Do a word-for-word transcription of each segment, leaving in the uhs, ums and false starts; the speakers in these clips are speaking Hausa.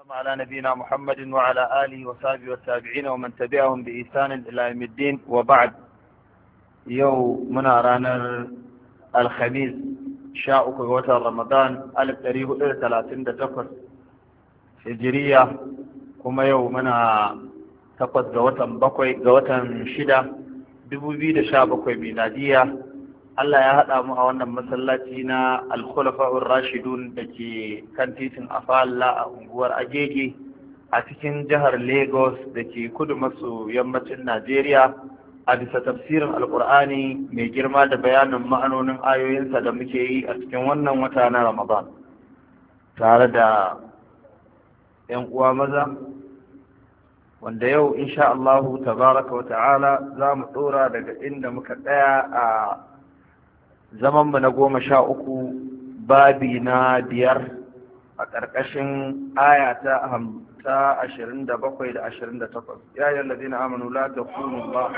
على نبينا محمد وعلى آله وصحبه والتابعين ومن تبعهم بإحسان إلى يوم الدين وبعد. يوم من رانا الخميس شاء قوة رمضان ألف تاريخ إلى ثلاثين دقيقة هجرية كما يومنا تقص قوة بقوي قوة شدة dubu biyu da sha bakwai miladiya. Allah ya haɗa mu a wannan masallaci na Al-Khulafa'ur Rashidun da ke kan titin Afalla a unguwar Agege a cikin jihar Lagos da ke kudu maso yammacin Najeriya a bisa tafsirin Alƙur'ani mai girma da bayanin ma'anonin ayoyinsa da muke yi a cikin wannan wata na Ramadan tare da 'yan uwa maza, wanda yau insha Allahu tabaraka wa ta'ala za mu ɗora daga inda muka tsaya a zamanmu na goma sha uku babi na biyar a ƙarƙashin aya ta ashirin da bakwai da ashirin da takwas. Ya yi lalazi na amanu la ta kunu ba.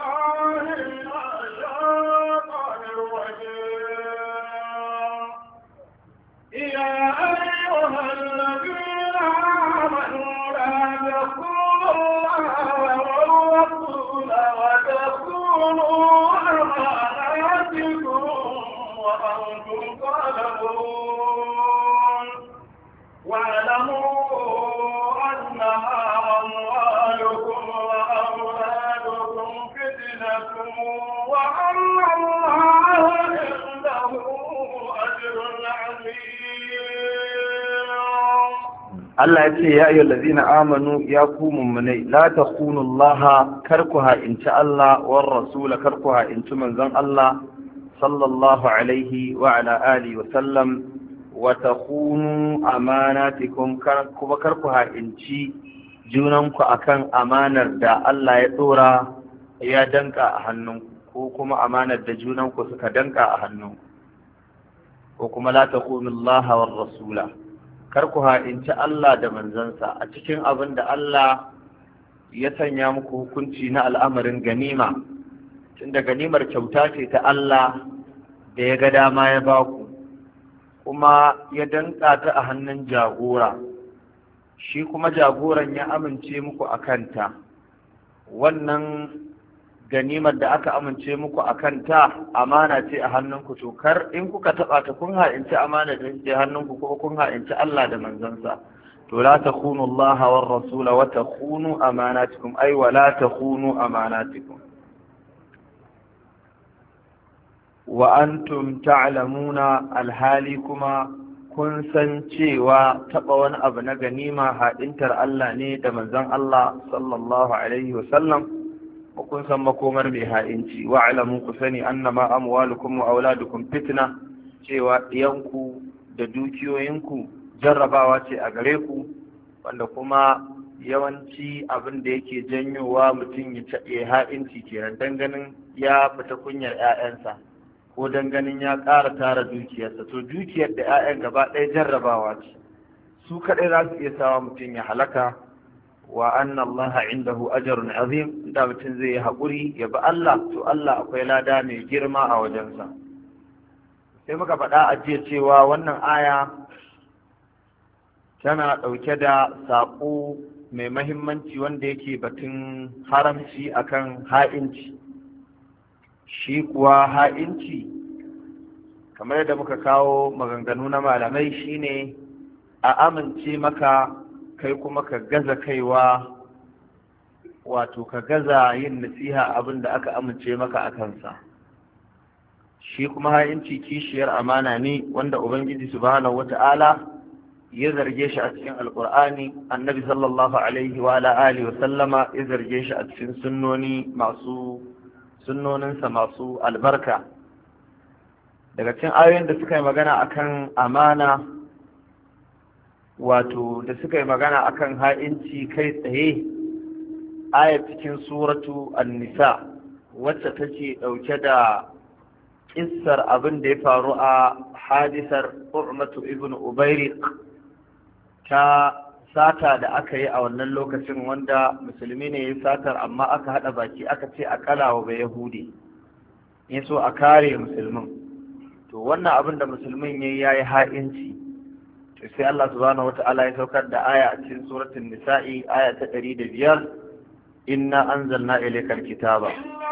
يا أيها الذين آمنوا لا تخونوا الله والرسول وتخونوا أماناتكم وأنتم تعلمون واعلموا أنما أموالكم وأولادكم فتنة وأن الله عنده أجر عظيم. Allah ya ce ya ayyuhal ladzina amanu ya ku mu'minai la takhunu Allah karkuha in ci Allah war rasul karkuha in ci manzon Allah sallallahu alaihi wa ala alihi wa sallam wa takhunu amanatikum kuma karkuha in ci junanku akan amanar da Allah ya dora ya danka a hannunku ko kuma amanar da junanku suka danka a hannunku ko kuma la takhunu Allah war rasula kar ku ha'inci Allah da manzansa a cikin abin da Allah ya sanya muku hukunci na al'amarin ganima, tunda ganimar kyauta ce ta Allah da ya ga dama ya ba ku, kuma ya danka ta a hannun jagora, shi kuma jagoran ya amince muku a kanta. Wannan ganimar da aka amince muku a kanta amana ce a hannunku, to kar in kuka taɓa ta kun ha'inci amana da ke hannunku ko kun ha'inci Allah da manzansa. To la takhunu Allah war rasula wa takhunu amanatikum ay wa la takhunu amanatikum wa antum ta'lamuna alhali kuma kun san cewa taɓa wani abu na ganima ha'intar Allah ne da manzon Allah sallallahu alaihi wa sallam. kun san makomar mai ha'inci wa alamu ku sani annama amwalukum wa auladukum fitna, cewa ɗiyanku da dukiyoyinku jarrabawa ce a gare ku, wanda kuma yawanci abin da yake janyowa mutum ya ha'inci kenan dan ganin ya fita kunyar 'ya'yansa ko dan ganin ya ƙara tara dukiyarsa. To dukiyar da 'ya'yan gaba ɗaya jarrabawa ce, su kaɗai za su iya sawa mutum ya halaka. wa anna Allah indahu ajrun azim, da mutum zai yi haƙuri ya bi Allah, to Allah akwai lada mai girma a wajensa. Sai muka faɗa a jiya cewa wannan aya tana ɗauke da saƙo mai mahimmanci wanda yake batun haramci akan ha'inci. Shi kuwa ha'inci, kamar yadda muka kawo maganganu na malamai, shine a amince maka kai kuma ka gaza kaiwa, wato ka gaza yin nasiha abin da aka amince maka a kansa. Shi kuma ha'inci kishiyar amana ne, wanda Ubangiji subhanahu wata'ala ya zarge shi a cikin Alƙur'ani, Annabi sallallahu alaihi wa ala alihi wa sallama ya zarge shi a cikin sunnoni masu sunnoninsa masu albarka. Daga cikin ayoyin da suka yi magana akan amana, wato da suka yi magana akan ha'inci kai tsaye, ayat cikin suratu an-nisa wacce take dauke da kissar abin da ya faru a hadisar U'matu ibn Ubayriq ta sata da aka yi a wannan lokacin, wanda musulmi ne ya satar amma aka hada baki aka ce a kalawa ba Yahudi, ya so a kare musulmin. To wannan abin da musulmin yayi yayi ha'inci, sai Allah subhanahu wata'ala ya saukar da aya a cikin suratul nisa'i aya ta ɗari da biyar inna anzalna ilaykal kitaba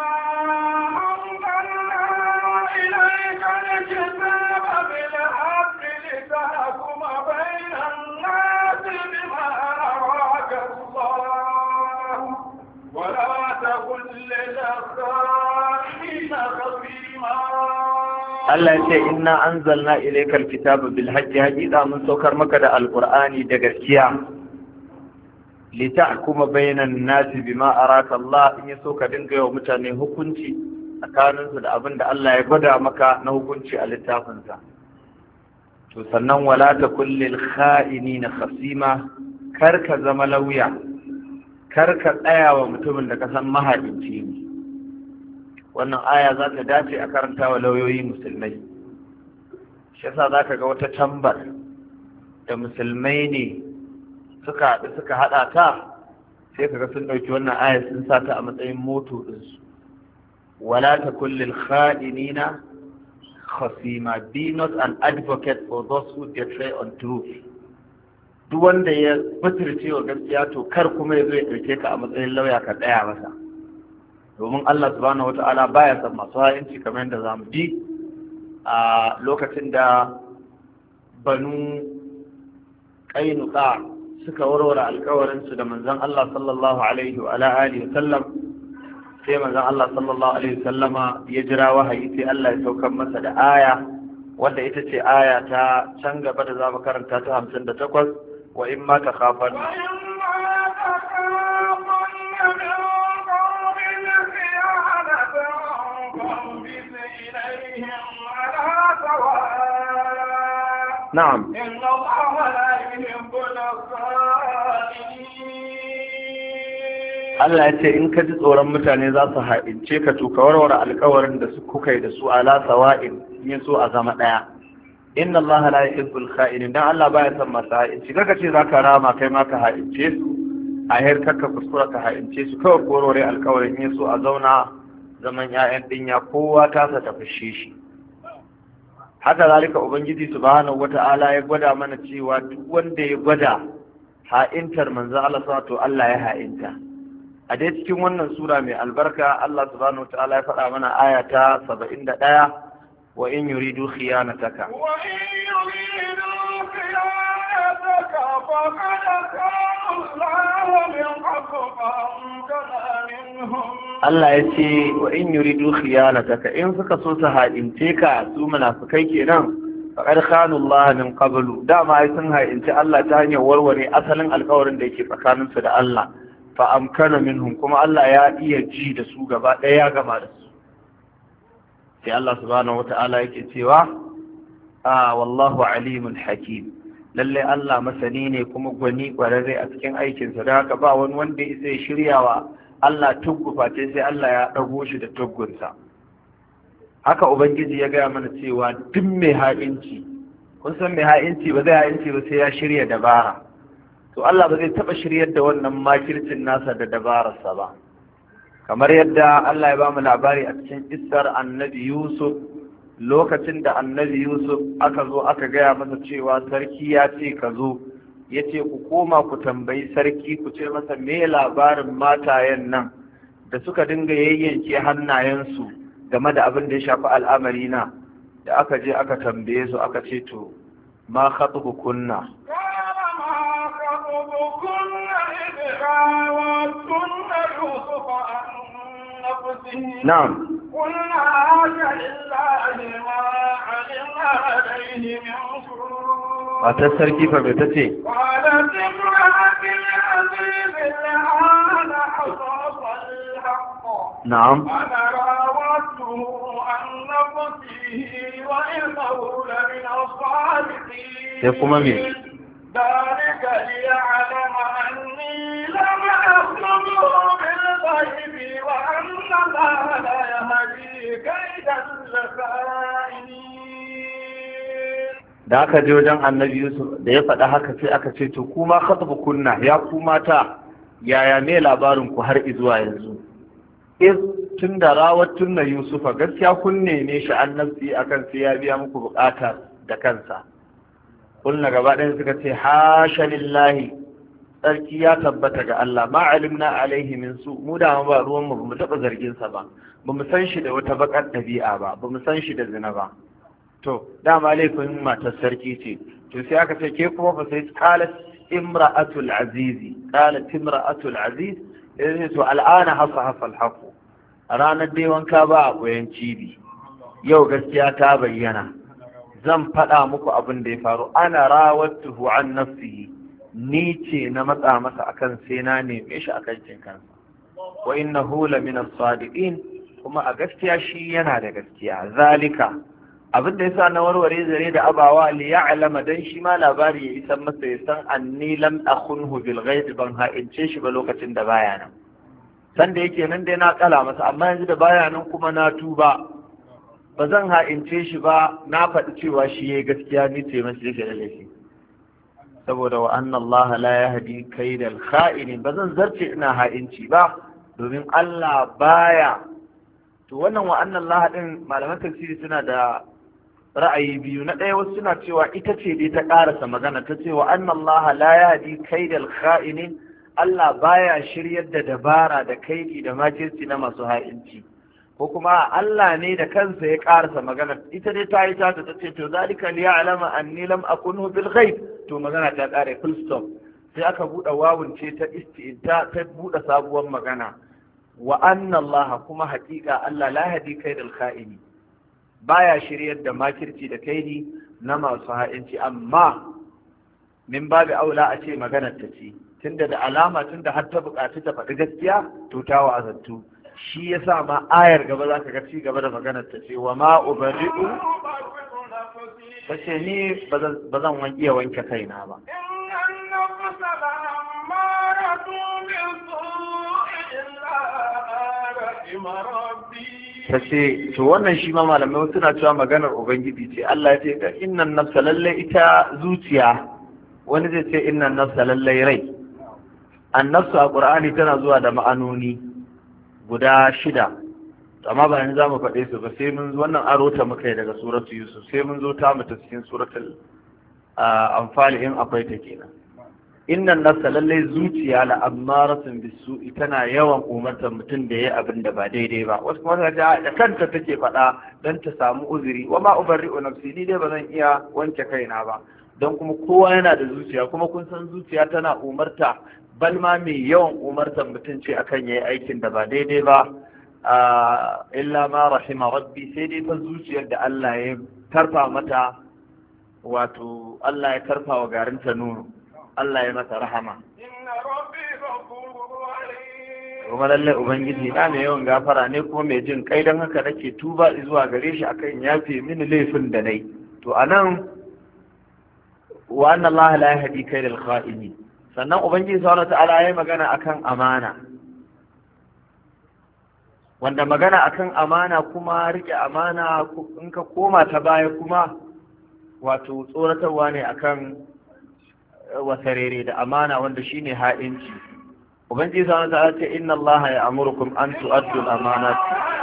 Allah ya ce inna anzalna ilaykal kitaba bil haqqi haqiqa mun saukar maka da alqur'ani da gaskiya litahkuma bainan nasi bima araka Allah in yaso ka dinga yawa mutane hukunci tsakanin su da abin da Allah ya gwada maka na hukunci a littafin sa to sannan wala takul lil kha'inina khasima kar ka zama lauya kar ka tsaya wa mutumin da ka san mahaici ne wannan aya za ta dace a karanta wa lauyoyi musulmai shi yasa za ka ga wata tambar da musulmai ne suka haɗu suka haɗa ta sai ka ga sun ɗauki wannan aya sun sa ta a matsayin moto ɗinsu wala ta kullil kha'inina khasima be not an advocate for those who betray on truth duk wanda ya fitirce wa gaskiya to kar kuma ya zo ya ɗauke ka a matsayin lauya ka tsaya masa domin Allah subhanahu wata'ala baya san masu ha'inci kamar yadda za mu ji a lokacin da banu ƙainuka suka warware alkawarinsu da manzon Allah sallallahu alaihi wa alihi wa sallam sai manzon Allah sallallahu alaihi wa sallama ya jira wahayi sai Allah ya saukar masa da aya wanda ita ce aya ta can gaba da za mu karanta ta hamsin da takwas wa in ma ta khafan نعم إن الله لا يحب Allah ya ce in ka ji tsoron mutane za su haɗince ka to ka warware alƙawarin da su kuka yi da su ala sawa'in in so a zama ɗaya inna Allah la yuhibbul kha'inin dan Allah baya son masu ha'inci kaga ce zaka rama kai ma ka ha'ince su a her kakka kuskura ka ha'ince su kawai warware alƙawarin in so a zauna zaman ƴaƴan dinya kowa ta sa ta fushe shi haka zalika ubangiji subhanahu wata'ala ya gwada mana cewa duk wanda ya gwada ha'intar manzo Allah subhanahu to Allah ya ha'inta a dai cikin wannan sura mai albarka Allah subhanahu wata'ala ya faɗa mana aya ta saba'in da ɗaya wa in yuridu khiyanataka wa in yuridu khiyanataka faqad kana Allahu min qablihim Allah ya ce wa in yuridu khiyanataka in suka so su haɗince ka su munafikai kenan faqad khanu Allah min qablu dama ai sun haɗince Allah ta hanyar warware asalin alƙawarin da yake tsakanin su da Allah fa amkana minhum kuma Allah ya iya ji da su gaba ɗaya ya gama da su sai Allah subhanahu wata'ala yake cewa ah wallahu alimun hakim lalle Allah masani ne kuma gwani kwararre a cikin aikinsa da haka ba wani wanda zai shiryawa Allah tuggufa ce sai Allah ya ɗago shi da tuggunsa haka ubangiji ya gaya mana cewa duk mai ha'inci kun san mai ha'inci ba zai ha'inci ba sai ya shirya dabara to Allah ba zai taɓa shiryar da wannan makircin nasa da dabararsa ba kamar yadda Allah ya ba mu labari a cikin kissar annabi Yusuf lokacin da annabi Yusuf aka zo aka gaya masa cewa sarki ya ce ka zo ya ce ku koma ku tambayi sarki ku ce masa me labarin matayen nan da suka dinga yayyanke hannayensu game da abin da ya shafi al'amari na da aka je aka tambaye su aka ce to ma khatubu kunna na'am قلنا هذا لله ما علمنا عليه من matar sarki fa bai ta ce na'am sai kuma me ذلك ليعلم أني لم أخلقه بالغيب وأن الله لا يهدي كيد الخائنين. da aka je wajen annabi Yusuf da ya faɗa haka sai aka ce to kuma khatabu kunna ya kuma ta yaya me labarin ku har izuwa yanzu is tun da rawatun na Yusufa gaskiya kun neme shi annabci akan sai ya biya muku bukata da kansa kulna gaba ɗaya suka ce hasha lillahi, tsarki ya tabbata ga Allah, ma alimna alaihi min su, mu da ba ruwan mu bamu taɓa zargin sa ba, bamu san shi da wata bakar ɗabi'a ba, bamu san shi da zina ba. To dama laifin matar sarki ce, to sai aka ce ke kuma fa sai qalat imra'atul azizi, qalat imra'atul aziz, sai to al'ana hasa hasa alhaqu, a ranar dai wanka ba a koyan cibi, yau gaskiya ta bayyana, zan faɗa muku abin da ya faru, ana rawattuhu an nafsihi, ni ce na matsa masa akan sai na neme shi akan cin kansa, wa innahu la min as-sadiqin, kuma a gaskiya shi yana da gaskiya. Zalika abin da yasa na warware zare da abawa li ya'lama, dan shi ma labari ya isan masa ya san anni lam akhunhu bil ghaib, ban ha'ince shi ba lokacin da baya nan, san da yake nan dai na kala masa, amma yanzu da baya nan kuma na tuba, ba zan ha'ince shi ba, na faɗi cewa shi yayi gaskiya, ni ce masa yake da laifi, saboda wa anna Allah la yahdi kaidal kha'inin, ba zan zarce ina ha'inci ba, domin Allah baya. To wannan wa anna Allah din malaman tafsiri suna da ra'ayi biyu. Na ɗaya wasu suna cewa ita ce dai ta ƙarasa magana, ta ce wa anna Allah la yahdi kaidal kha'inin, Allah baya shiryar da dabara da kaidi da makirci na masu ha'inci. Ko kuma Allah ne da kansa ya ƙarasa magana, ita dai ta yi ta ta ce to zalika li ya'lama anni lam akunhu bil ghaib, to magana ta ƙare full stop. Sai aka buɗe wawun ce ta isti'ta, ta buɗe sabuwar magana. Wa anna Allah, kuma haƙiƙa Allah la yahdi kaidal kha'ini, baya shiryar da makirci da kaidi na masu ha'inci, amma min babu aula a ce maganar ta ce, tunda da alama tunda har ta buƙaci ta faɗi gaskiya to ta wa'azantu. Shi yasa ma ayar gaba za ka ga ci gaba da maganar ta ce wa ma ubari'u, ta ce ni ba zan iya wanke kaina ba. Ta ce to wannan shi ma malamai suna cewa maganar ubangiji ce. Allah ya ce ka innan nafsa lallai ita zuciya, wani zai ce innan nafsa lallai rai. Annafsu a Qur'ani tana zuwa da ma'anoni guda shida, amma ba yanzu za mu faɗe su ba, sai mun zo wannan aro ta muka yi daga suratu Yusuf, sai mun zo ta mutu cikin suratul Anfal in akwai ta kenan. Innan nafsa lallai zuciya la ammaratun bisu'i, tana yawan umartar mutum da yayi abin da ba daidai ba. Wasu kuma da kanta take faɗa dan ta samu uzuri, wa ma ubarri'u nafsi, ni dai ba zan iya wanke kaina ba, don kuma kowa yana da zuciya, kuma kun san zuciya tana umarta, balma mai yawan umartar mutum ce akan yayi aikin da ba daidai ba. Illa ma rahima rabbi, sai dai fa zuciyar da Allah ya tarfa mata, wato Allah ya tarfa wa garinta nono, Allah ya mata rahama. Kuma lalle Ubangiji na mai yawan gafara ne kuma mai jin kai, don haka nake tuba zuwa gare shi akan yafe mini laifin da nayi. To anan wa anna Allah la yahdi kaydal kha'inin. Sannan Ubangiji subhanahu ta'ala ya yi magana akan amana, wanda magana akan amana kuma rike amana in ka koma ta baya kuma wato tsoratarwa ne akan wasarere da amana, wanda shine ha'inci. Ubangiji subhanahu ta'ala ce inna Allah ya'murukum an tu'addu al-amanat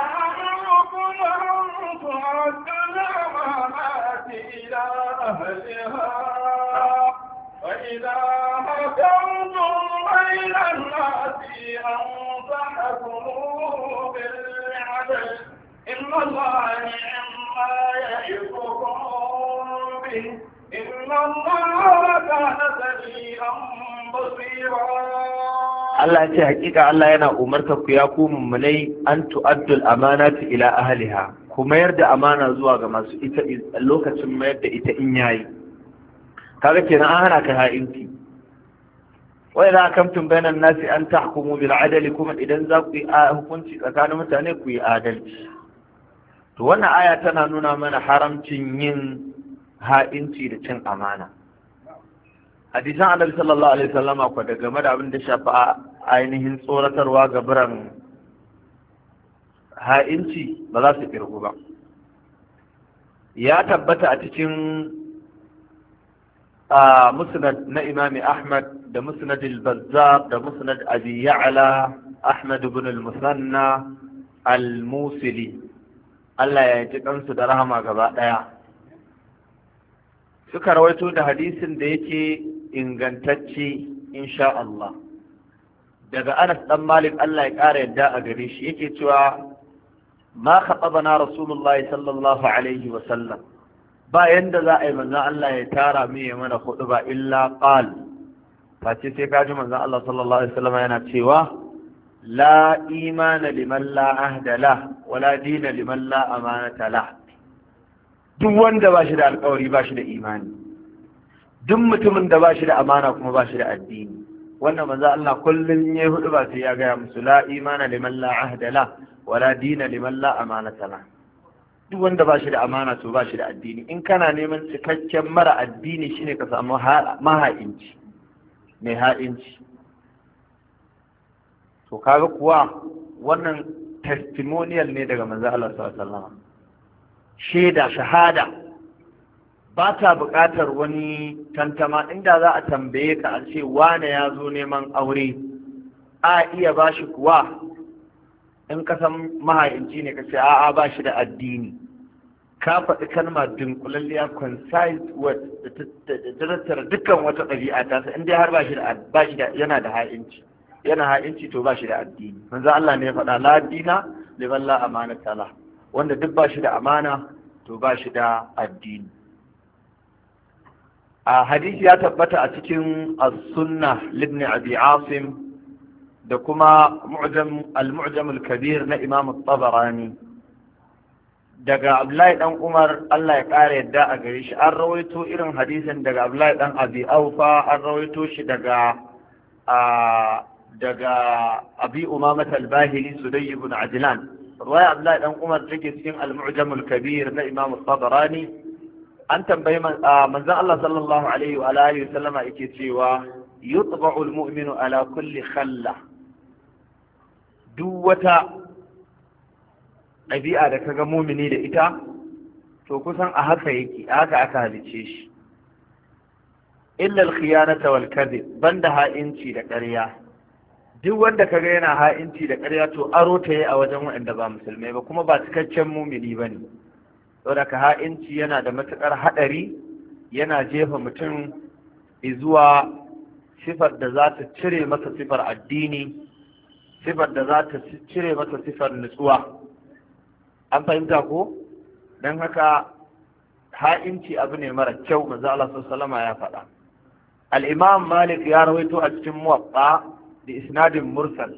وإذا حكمتم بين الناس أن تحكموا بالعدل إن الله نعم ما يعظكم به إن الله كان سميعا بصيرا. Allah ce hakika Allah yana umarta ku ya ku mummunai an tu'addul amanati ila ahliha, ku mayar da amana zuwa ga masu ita lokacin mayar da ita in yayi. Kaga kenan an hana ka ha'inci. Wa idza akamtum bainan nasi an tahkumu bil adli, kuma idan za ku yi hukunci tsakanin mutane ku yi adalci. To wannan aya tana nuna mana haramcin yin ha'inci da cin amana. Hadisan Annabi sallallahu alaihi wasallam ko da game da abin da shafa ainihin tsoratarwa ga biran ha'inci ba za su kirgu ba. Ya tabbata a cikin musnad na Imami Ahmad da musnad al-Bazzar da musnad Abi Ya'la Ahmad ibn al-Musanna al-Musili, Allah ya ji kansu da rahama gaba daya. suka rawaito da hadisin da yake ingantacce insha Allah daga Anas dan Malik Allah ya ƙara yadda a gare shi yake cewa ma khatabana Rasulullah sallallahu alaihi wa sallam ba yanda za a yi manzon Allah ya tara mu ya mana hudu ba illa qal face sai kaji manzon Allah sallallahu alaihi wa sallam yana cewa la imana liman la ahda lah wala dina liman la amanata lah. Duk wanda ba shi da alƙawari ba shi da imani, duk mutumin da ba shi da amana kuma ba shi da addini. Wannan manzo Allah kullum ya hudu ba sai ya gaya musu la imana liman la ahda la wala dina liman la amanata la. Duk wanda ba shi da amana to ba shi da addini. In kana neman cikakken mara addini shine ka samu maha'inci mai ha'inci. To kaga kuwa wannan testimonial ne daga manzo Allah sallallahu alaihi wasallam. Shaida shahada ba ta buƙatar wani tantama. Inda za a tambaye ka a ce wane ya zo neman aure a iya ba shi kuwa, in ka san mahaifinci ne ka ce a'a ba shi da addini, ka faɗi kalma dunkulalliya concise word da tattara dukkan wata ɗabi'a ta sa in dai har ba shi da ba shi da yana da ha'inci yana ha'inci to ba shi da addini. manzo Allah ne ya faɗa la dina liman la amanata la, wanda duk ba shi da amana to ba shi da addini. a hadisi ya tabbata a cikin as-sunnah libni abi asim da kuma mu'jam al-mu'jam al-kabir na imam at-tabarani daga Abdullahi dan Umar Allah ya kare yadda a gare shi. An rawaito irin hadisin daga Abdullahi dan Abi Aufa, an rawaito shi daga daga Abi Umamah al-Bahili Sudayy ibn Ajlan. Ruwaya Abdullahi dan Umar take cikin al-mu'jam al-kabir na imam at-tabarani. An tambayi manzon Allah sallallahu alaihi wa alihi wa sallama yake cewa yutba'u al-mu'minu ala kulli khalla. Duk wata ɗabi'a da kaga mumini da ita to kusan a haka yake, a haka aka halice shi. illa al-khiyanata wal kadhib, banda ha'inci da ƙarya. Duk wanda kaga yana ha'inci da ƙarya to aro ta yi a wajen waɗanda ba musulmai ba, kuma ba cikakken mumini bane. Saboda ka ha'inci yana da matuƙar haɗari, yana jefa mutum zuwa sifar da za ta cire masa sifar addini, sifar da za ta cire masa sifar nutsuwa. An fahimta ko? Don haka ha'inci abu ne mara kyau, manzo Allah sallallahu alaihi ya faɗa. Al-Imam Malik ya rawaito a cikin Muwatta da isnadin mursal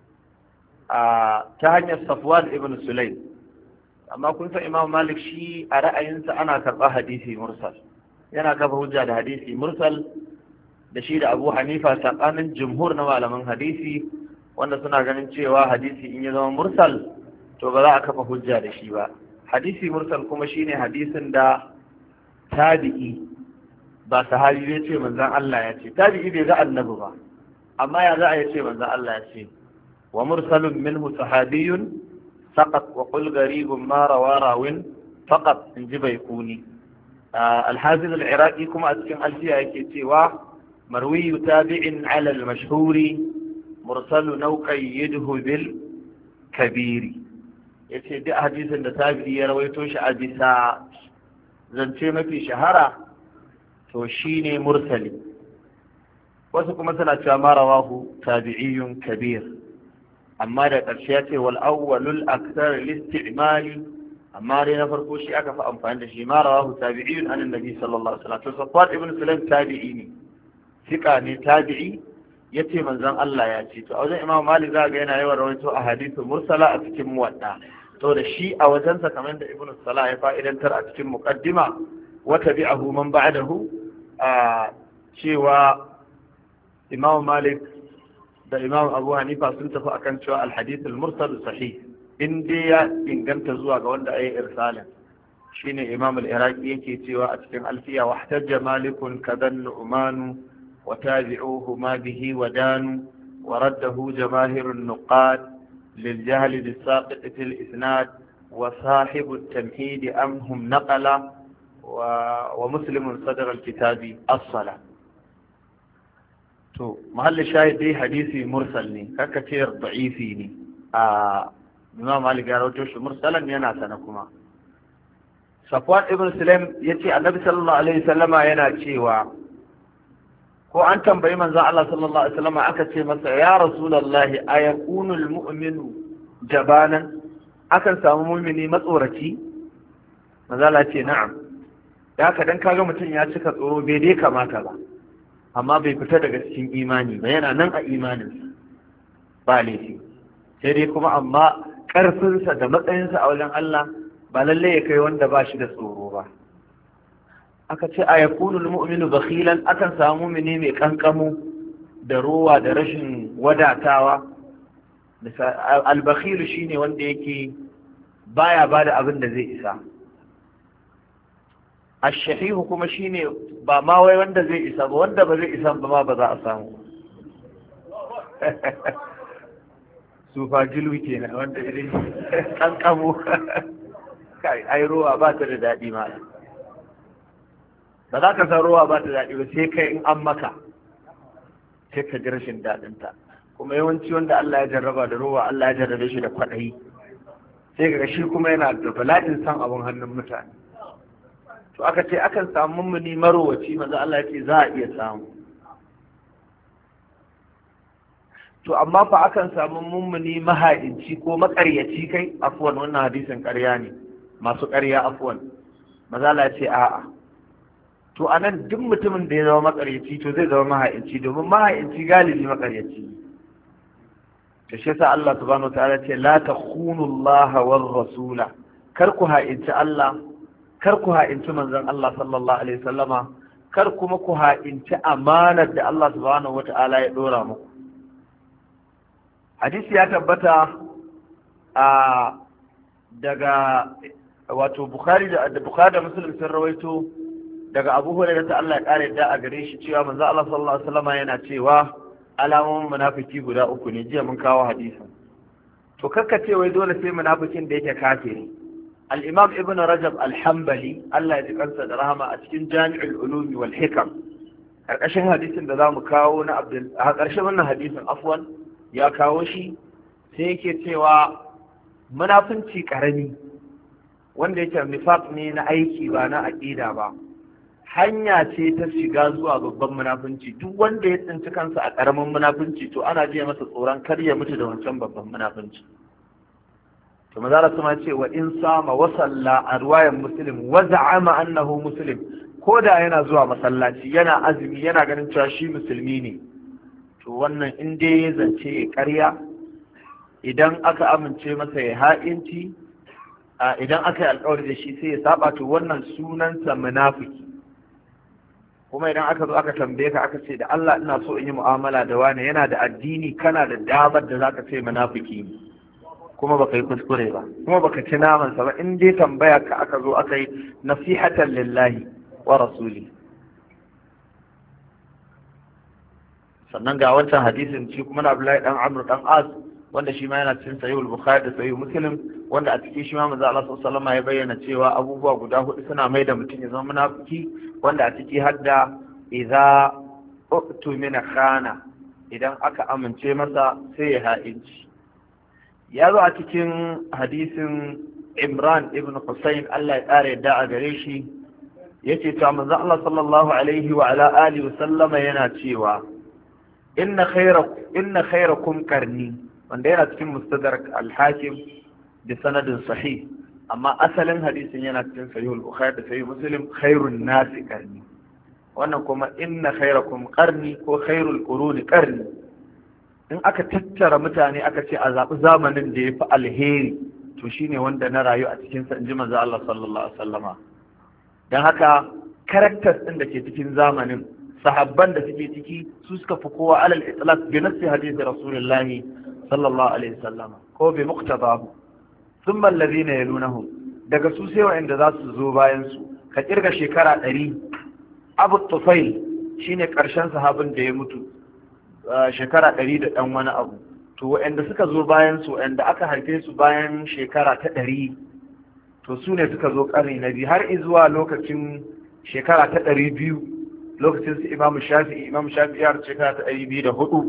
a ta hanyar Safwan ibn Sulaym. Amma kun san Imam Malik shi a ra'ayinsa ana karɓar hadisi mursal, yana kafa hujja da hadisi mursal da shi da Abu Hanifa tsakanin jumhur na malaman hadisi, wanda suna ganin cewa hadisi in ya zama mursal to ba za a kafa hujja da shi ba. Hadisi mursal kuma shine hadisin da tabi'i ba sahabi ya ce manzon Allah ya ce, tabi'i bai ga annabi ba amma ya za a ce manzon Allah ya ce. Wa mursalun minhu sahabiyun saqat wa qul gharibun ma rawa rawin faqat, in ji Baikuni. Al-Hafiz al-Iraqi kuma a cikin alfiya yake cewa marwiyu tabi'in ala al-mashhuri mursalu nauqayyidhu bil kabiri. yace duk hadisin da tabi'i ya rawaito shi a bisa zance mafi shahara to shine mursali. Wasu kuma suna cewa ma rawahu tabi'iyyun kabir, amma da ƙarshe ya ce wal awwalul akthar listimali, amma dai na farko shi aka fi amfani da shi ma rawahu tabi'iyyun an annabi sallallahu alaihi wasallam. To Safwan ibn Sulaym tabi'i ne, sika ne tabi'i, yace manzon Allah ya ce. To a wajen Imam Malik za ga yana yawan rawaito a hadithu mursala a cikin muwadda. To da shi a wajensa kamar da Ibn Salah ya fa'idantar a cikin muqaddima wa tabi'ahu man ba'dahu, a cewa Imam Malik da Imam Abu Hanifa sun tafi akan cewa al-hadith al-mursal sahih in dai ya inganta zuwa ga wanda ayi irsalin. Shine Imam al-Iraqi yake cewa a cikin alfiya wa ihtajja malikun kadan nu'manu wa tabi'uhu ma bihi wadanu wa raddahu jamaahirun nuqad للجهل بالساقط في الإسناد وصاحب التمهيد أمهم نقل ومسلم صدر الكتاب الصلاة. تو محل الشاهد دي حديثي مرسلني ككثير ضعيفيني آه إمام مالك قال مرسلا ينا سنكما Safwan ibn Sulaim yace Annabi sallallahu alaihi wasallama yana cewa ko an tambayi manzon Allah sallallahu alaihi wasallama aka ce masa ya rasulullahi ayakunu almu'minu jabanan akan samu mu'mini matsoraci manzon Allah ce na'am da haka dan kaga mutum ya cika tsoro bai dai kamata ba amma bai fita daga cikin imani ba yana nan a imaninsa ba laifi sai dai kuma amma ƙarfinsa da matsayinsa a wajen Allah ba lalle ya kai wanda ba shi da tsoro ba aka ce a yakunu mu'minu bakhilan akan samu mu'mini mai kankamu da rowa da rashin wadatawa al-bakhil shine wanda yake baya bada abin da zai isa ash-shahihu kuma shine ba ma wai wanda zai isa ba wanda ba zai isa ba ma ba za a samu sufa jilu kenan wanda irin kankamu kai ai ruwa ba ta da daɗi ma ba za ka san ruwa ba ta daɗi ba sai kai in an maka sai ka ji rashin daɗinta kuma yawanci wanda Allah ya jarraba da ruwa Allah ya jarrabe shi da kwaɗayi sai ga shi kuma yana da bala'in san abin hannun mutane to aka ce akan samu mummuni marowaci manzo Allah ya ce za a iya samu to amma fa akan samu mummuni maha'inci ko makaryaci kai afwan wannan hadisin ƙarya ne masu ƙarya afwan manzo Allah ya ce a'a to anan duk mutumin da ya zama makaryaci to zai zama maha'inci domin maha'inci galibi makaryaci to shi yasa Allah subhanahu wataala ce la takhunu Allah war rasula kar ku ha'inci Allah kar ku ha'inci manzon Allah sallallahu alaihi wasallama kar kuma ku ha'inci amanar da Allah subhanahu wataala ya dora muku hadisi ya tabbata a daga wato Bukhari da Bukhari da Muslim sun rawaito daga Abu Hurairah ta Allah ya kare da a gare shi cewa manzo Allah sallallahu alaihi wasallam yana cewa alamomin munafiki guda uku ne jiya mun kawo hadisin to kakka ce wai dole sai munafikin da yake kafiri al-Imam Ibn Rajab al-Hanbali Allah ya ji kansa da rahama a cikin Jami'ul Ulum wal Hikam karkashin hadisin da zamu kawo na Abdul a karshen wannan hadisin afwan ya kawo shi sai yake cewa munafunci karami wanda yake nifaq ne na aiki ba na aqida ba hanya ce ta shiga zuwa babban munafunci duk wanda ya tsinci kansa a karamin munafunci to ana jiya masa tsoron kar ya mutu da wancan babban munafunci to mazara kuma ce wa in sama wa salla a ruwayan muslim wa za'ama annahu muslim ko da yana zuwa masallaci yana azumi yana ganin cewa shi musulmi ne to wannan in dai ya zance ya karya idan aka amince masa ya ha'inci idan aka yi alkawari da shi sai ya saba to wannan sunansa munafiki kuma idan aka zo aka tambaye ka aka ce da Allah ina so in yi mu'amala da wani yana da addini kana da damar da zaka ce munafiki ne kuma baka yi kuskure ba kuma baka ci naman sa ba in dai tambaya ka aka zo aka yi nasihatan lillahi wa rasuli sannan ga wancan hadisin shi kuma na Abdullahi dan Amr dan As wanda shi ma yana cikin sahihul Bukhari da sahih Muslim wanda a cikin shi ma manzo Allah sallallahu alaihi wasallam ya bayyana cewa abubuwa guda hudu suna mai da mutum ya zama munafiki wanda a ciki hadda idza utumina khana idan aka amince masa sai ya ha'inci ya zo a cikin hadisin Imran ibn Husayn Allah ya kare da a gare shi yace ta manzo Allah sallallahu alaihi wa ala alihi wasallama yana cewa inna khayrakum inna khayrakum qarni wanda yana cikin mustadrak al-hakim da sanadin sahih amma asalin hadisin yana cikin sahih al-bukhari da sahih muslim khairun nasi qarni wannan kuma inna khayrakum qarni ko khairul quruni qarni in aka tattara mutane aka ce a zaɓi zamanin da ya fi alheri to shine wanda na rayu a cikin sa inji manzo Allah sallallahu alaihi wasallama dan haka characters din da ke cikin zamanin sahabban da suke ciki su suka fi kowa alal itlaq bi nafsi hadisi rasulullahi sallallahu alaihi wasallam ko bi muqtadahu thumma alladhina yalunahum daga su sai wanda za su zo bayan su ka kirga shekara ɗari Abu Tufail shine karshen sahabin da ya mutu shekara ɗari da ɗan wani abu to wanda suka zo bayan su wanda aka haife su bayan shekara ta ɗari to su ne suka zo ƙarni na biyu har zuwa lokacin shekara ta ɗari biyu lokacin su Imam Shafi'i Imam Shafi'i har shekara ta ɗari biyu da hudu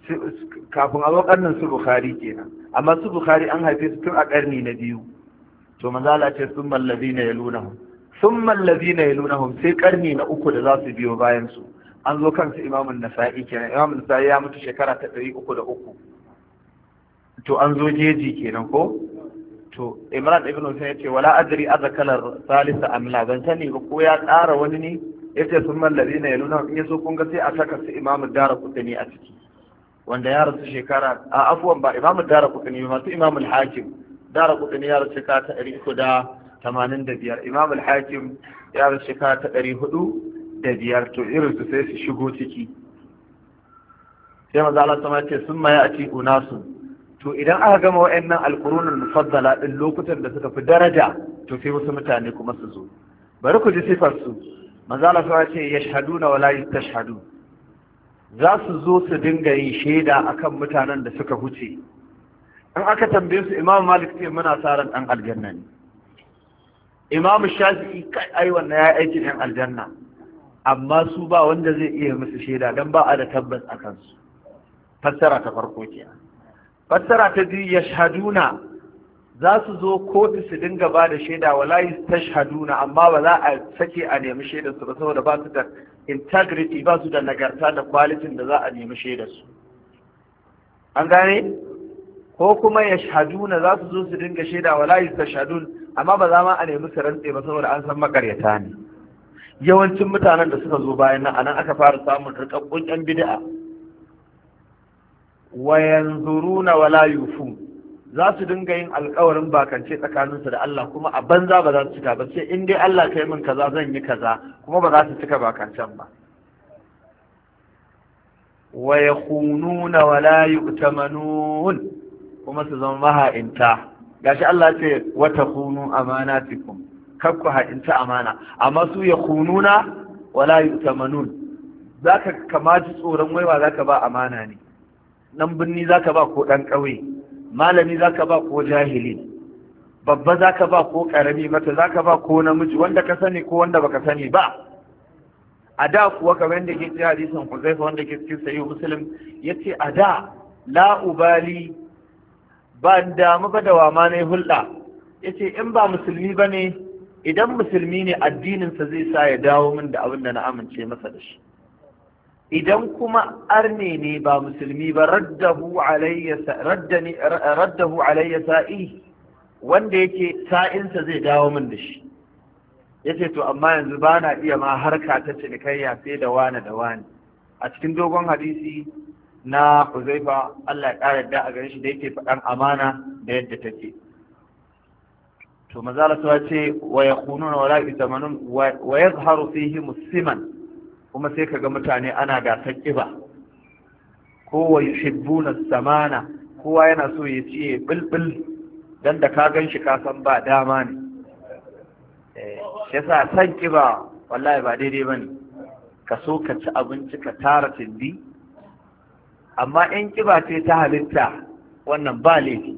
kafin a zo karnin su Bukhari kenan amma su Bukhari an haife su tun a karni na biyu to manzo Allah ce summa alladhina yalunahum summa alladhina yalunahum sai karni na uku da za su biyo bayan su an zo kansu imamun nasa'i kenan imamun nasa'i ya mutu shekara ta ɗari uku da uku to an zo jeji kenan ko to imran ibn husayn yace wala adri azkala salisa am la ban sani ba ko ya ƙara wani ne yace sun mallabi na yaluna in yaso kun ga sai a saka su imamu daraqutni a ciki wanda ya rasu shekara a afwan ba imamu daraqutni ba masu imamu al-hakim daraqutni ya rasu shekara ta ɗari uku da tamanin da biyar imamu al-hakim ya rasu shekara ta ɗari hudu da biyar to irin su sai su shigo ciki sai manzo Allah sama ce sun ma ya ci unasu to idan aka gama wa'annan alqurunul mufaddala din lokutan da suka fi daraja to sai wasu mutane kuma su zo bari ku ji sifar su manzo Allah sama ce yashhaduna wala yastashhadu za su zo su dinga yin shaida akan mutanen da suka huce in aka tambaye su Imam Malik ce muna sa ran dan aljanna ne Imam Shafi'i kai ai wannan ya aikin yan aljanna amma su ba wanda zai iya musu shaida don ba a da tabbas a kansu fassara ta farko ke fassara ta biyu yashhaduna za su zo kotu su dinga ba da shaida wala yastashhaduna amma ba za a sake a nemi shaidar su ba saboda ba su da integrity ba su da nagarta da quality da za a nemi shaidar su an gane ko kuma yashhaduna za su zo su dinga shaida wala yastashhadun amma ba za ma a nemi su rantse ba saboda an san makaryata ne yawancin mutanen da suka zo bayan nan anan aka fara samun rikakkun yan bid'a wa yanzuruna wala yufu za su dinga yin alƙawarin bakance tsakaninsu da Allah kuma a banza ba za su cika ba sai in dai Allah kai min kaza zan yi kaza kuma ba za su cika bakancen ba wa yakhununa wala yu'tamanun kuma su zama maha'inta gashi Allah ce wa takhunu amanatikum kakku haɗinta amana amma su ya kununa wala yu'tamanun zaka kama ji tsoron waiwa zaka ba amana ne nan binni zaka ba ko dan ƙauye malami zaka ba ko jahili babba zaka ba ko karami mata zaka ba ko namiji wanda ka sani ko wanda baka sani ba a da kuwa kamar yadda ke cikin hadisin Huzaifa wanda ke cikin sahih Muslim yace a da la ubali ba damu ba da wa ma ne hulɗa yace in ba musulmi bane idan musulmi ne addininsa zai sa ya dawo min da abin da na amince masa da shi idan kuma arne ne ba musulmi ba raddahu alayya raddani raddahu alayya sa'i wanda yake sa'insa zai dawo min da shi yace to amma yanzu ba na iya ma harka ta cinikayya sai da wani da wani a cikin dogon hadisi na Huzaifa Allah ya ƙara da a gare shi da yake faɗan amana da yadda take to mazala ta ce wa yakhununa wala yatamanun wa yazharu fihi musliman kuma sai kaga mutane ana gasar kiba ko wa yuhibbuna samana kowa yana so ya ci bulbul dan da ka ganshi ka san ba dama ne eh yasa san kiba wallahi ba daidai bane ka so ka ci abinci ka tara tindi amma in kiba ce ta halitta wannan ba laifi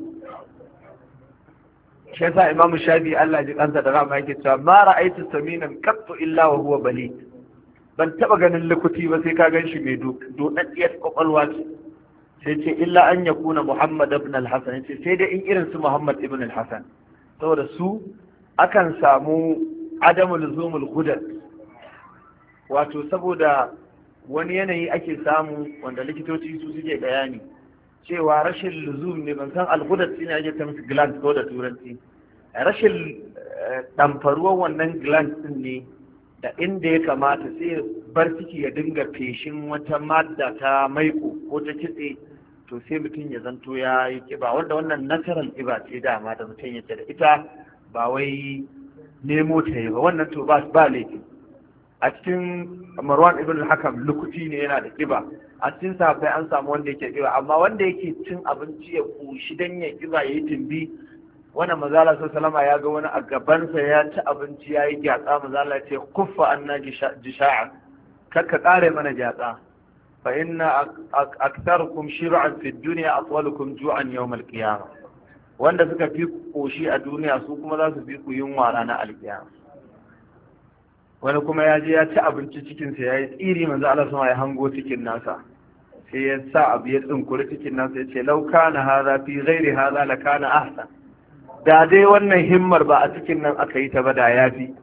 shi yasa imamu shafi Allah ji kansa da rama yake cewa ma ra'aytu saminan qattu illa wa huwa bali ban taba ganin lukuti ba sai ka ganshi mai dodaddiyar kwakwalwa ce sai ce illa an yakuna Muhammad ibn al-Hasan ce sai dai in irin su Muhammad ibn al-Hasan saboda su akan samu adamu luzumul hudad wato saboda wani yanayi ake samu wanda likitoci su suke bayani cewa rashin luzum ne ban san al-hudad shine ake ta musu gland ko da turanci rashin ɗamfaruwar wannan gland din ne da inda ya kamata sai bar ciki ya dinga feshin wata madda ta maiko ko ta kitse to sai mutum ya zanto ya yi kiba wanda wannan natural kiba ce dama da mutum yake da ita ba wai nemo ta yi ba wannan to ba ba laifi a cikin Marwan ibn al-Hakam lukuti ne yana da kiba a cikin sahabbai an samu wanda yake kiba amma wanda yake cin abinci ya kushi dan ya kiba yayi timbi wannan mazala sallama ya ga wani a gabansa ya ci abinci ya yi gyatsa mazala ce kuffa anna jisha'a kakka kare mana gyatsa fa inna aktharukum shir'an fi dunya atwalukum ju'an yawm al-qiyamah wanda suka fi koshi a duniya su kuma za su fi ku yunwa ranar alkiyama wani kuma ya je ya ci abinci cikinsa ya yi tsiri manzo Allah sama ya hango cikin nasa sai ya sa abu ya tsinkuri cikin nasa ya ce lau kana hadha fi ghairi hadha la kana ahsan da dai wannan himmar ba a cikin nan aka yi ta ba da yafi.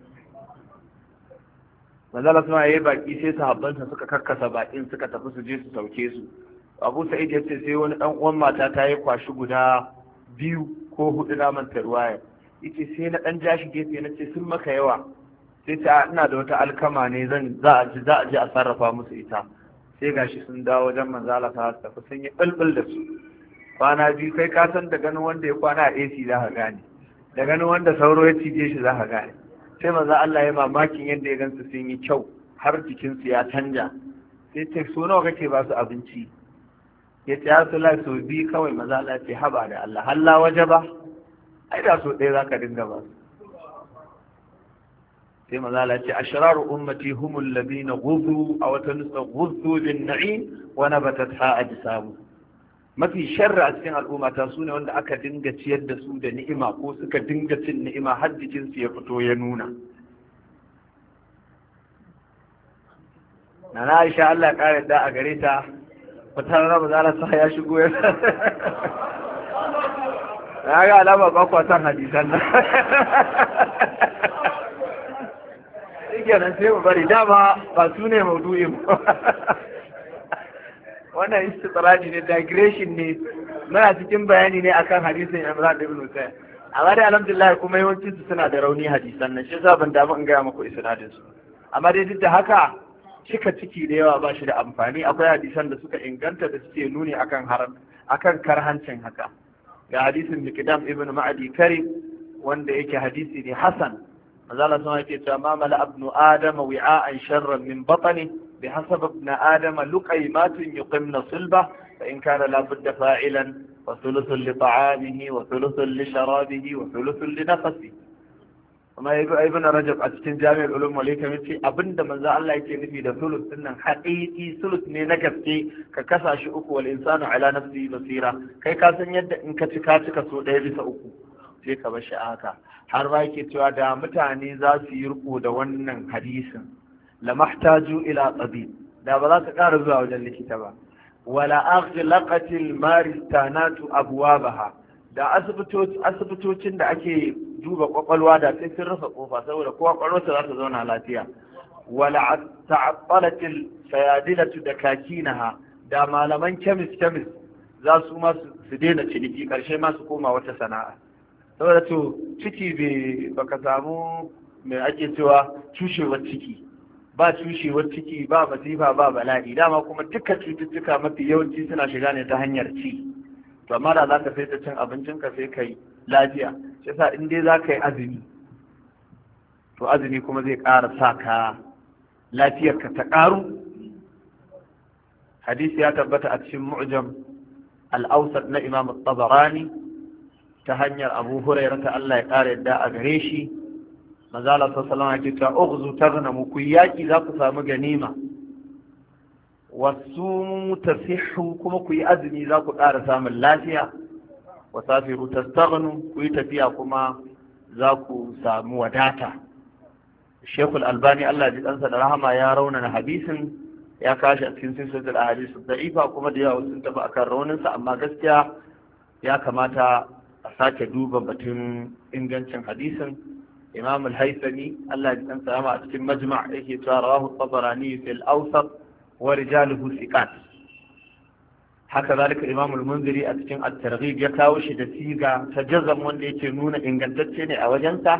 manzala suna yayi baki sai sahabbansa suka karkasa bakin suka tafi su je su sauke su. Abu Sa'id ya ce sai wani dan uwan mata ta yi kwashi guda biyu ko hudu na manta ruwaya, yace sai na dan jashi gefe na ce sun maka yawa, sai ta ina da wata alkama ne zan za a ji za a je a sarrafa musu ita. Sai gashi sun dawo wajen manzala ta tafi sun yi bulbul da su. Kwana biyu kai ka san da ganin wanda ya kwana a A C za ka gane, da ganin wanda sauro ya cije shi za ka gane. Sai maza Allah ya mamakin yadda ya gansu sun yi kyau har jikinsu ya canja. Sai ce so nawa kake ba su abinci? Ya ce ya sula so biyu kawai. Maza Allah ce haba da Allah halla waje ba, ai da so ɗaya za ka dinga ba su. sai maza Allah ce ashraru ummati humul ladina ghudhu aw tansa ghudhu bin na'im wa nabatat ha ajsamu. Mafi sharri a cikin al'ummata su ne wanda aka dinga ciyar da su da ni'ima ko suka dinga cin ni'ima har jikinsu ya fito ya nuna. na na Aisha Allah ya kare da a gare ta wata rana ba za sa ya shigo ya na ga alama ba kwa san hadisan nan shi nan sai mu bari dama ba su ne maudu'in wannan istitradi ne, digression ne, muna cikin bayani ne akan hadisin Imran ibn Husayn. Amma dai alhamdulillah kuma yawancin su suna da rauni hadisan nan, shi yasa ban damu in gaya muku isnadin su. Amma dai duk da haka cika ciki da yawa ba shi da amfani. Akwai hadisan da suka inganta da suke nuni akan haram akan karhancin haka. Ga hadisin Miqdam ibn Ma'adi Karim wanda yake hadisi ne hasan. Manzo Allah sun yake cewa ma mala ibnu adama wi'a'an sharran min batni بحسب ابن آدم لقيمات يقمن صلبه فإن كان لا بد فاعلا وثلث لطعامه وثلث لشرابه وثلث لنفسه. وما ابن رجب أتكين جامع العلوم وليك مثل أبند من ذا الله يكي نفي ده ثلث إنه حقيقي ثلث نكفتي ككسا شؤك والإنسان على نفسه بصيرة كي كاسن يد إنك تكاتك سوداء بسأوك فيك بشعاك حروايك توادا متعني ذا سيرقو دوانن حديثا لمحتاجوا إلى طبيب لا بلا تقارب زوا وجل كتابا ولا أغلقت المارستانات أبوابها da asibitocin da ake duba kwakwalwa da sai sun rasa kofa saboda kowa kwakwalwarsa za ta zauna lafiya wala ta'attalatil sayadilatu da kakinaha da malaman kemis kemis za su ma su daina ciniki karshe ma su koma wata sana'a saboda to ciki bai baka samu mai ake cewa cushewar ciki ba cushewar ciki ba masifa ba bala'i dama kuma duka cututtuka mafi yawanci suna shiga ne ta hanyar ci to amma da za ka sai ta cin abincin ka sai kai lafiya shi yasa in dai za ka yi azumi to azumi kuma zai ƙara sa ka lafiyar ka ta ƙaru. Hadisi ya tabbata a cikin mu'jam al-awsat na Imam at-Tabarani ta hanyar Abu Hurairah ta Allah ya ƙara yadda a gare shi manzo Allah sallallahu alaihi wasallam ya ce ughzu taghnamu ku yaki za ku samu ganima wasumu tasihhu kuma ku yi azumi za ku ƙara samun lafiya wasafiru tastaghnu ku yi tafiya kuma za ku samu wadata. Sheikhul Albani Allah ji kansa da rahama ya raunana hadisin ya kashi a cikin silsilatul ahadith da'ifa kuma da yawa sun tafi akan rauninsa amma gaskiya ya kamata a sake duba batun ingancin hadisin. إمام الهيثمي الله يجزاه سلامة في المجمع إيه رواه الطبراني في الأوسط ورجاله ثقات. haka zalika Imam al-Munziri a cikin at-Targhib ya kawo shi da siga ta jazam wanda yake nuna ingantacce ne a wajensa.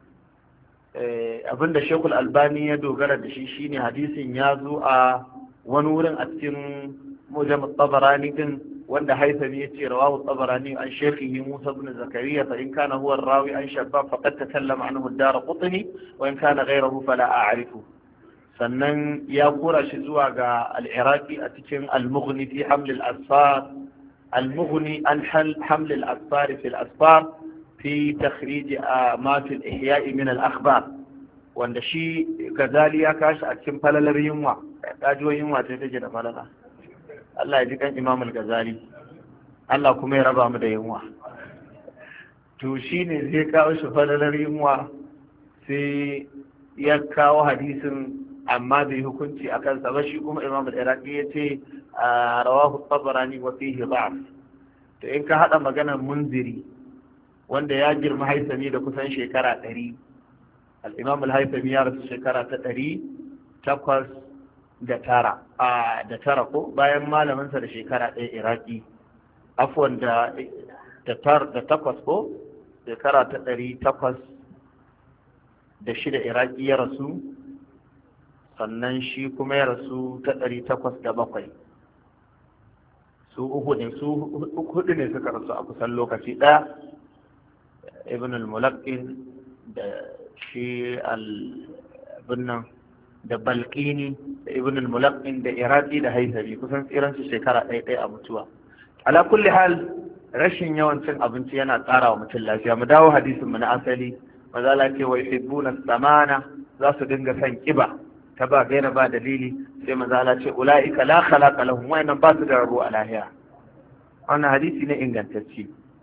Abinda Sheikh al-Albani ya dogara da shi shine hadisin ya zo a wani wurin a cikin Mujam at-Tabarani din wanda Haythami yace rawahu at-Tabarani an shaykhihi Musa ibn Zakariya fa in kana huwa ar-rawi an shabab faqad takallama anhu ad-Darqutni wa in kana ghayruhu fala a'rifu. sannan ya kora shi zuwa ga al-Iraqi a cikin al-Mughni fi haml al-asfar al-Mughni an haml al-asfar fi al-asfar fi takhrij ma fi al-ihya' min al-akhbar wanda shi Ghazali ya kashi a cikin falalar yunwa kajiyoyin yunwa ta take da falala. Allah ya ji kan Imam al-Ghazali Allah kuma ya raba mu da yunwa. To shine zai kawo shi falalar yunwa sai ya kawo hadisin amma bai hukunci a kansa ba shi kuma Imam al-Iraqi ya ce rawahu at-Tabarani wa fihi da'f. To in ka hada maganar Munziri wanda ya girma haisami da kusan shekara ɗari. Al-Imam al-Haythami ya rasu shekara ta ɗari takwas da tara a da tara ko bayan malaminsa da shekara ɗaya Iraki, afwan da da tar da takwas ko shekara ta ɗari takwas da shida Iraki ya rasu, sannan shi kuma ya rasu ta ɗari takwas da bakwai. Su uku ne su hudu ne suka rasu a kusan lokaci ɗaya, Ibn al-Mulaqqin da shi al-Binnan da Balqini da Ibn al-Mulaqqin da Iraqi da Haythami kusan tsiran su shekara ɗaya ɗaya a mutuwa. Ala kulli hal rashin yawan cin abinci yana tsara wa mutum lafiya. Mu dawo hadisin mu na asali, maza la ce wa yuhibbuna samana, za su dinga son kiba ta ba gaira ba dalili, sai maza la ce ulaika la khalaqa lahum, wayannan ba su da rabo a lahiya. Wannan hadisi ne ingantacce.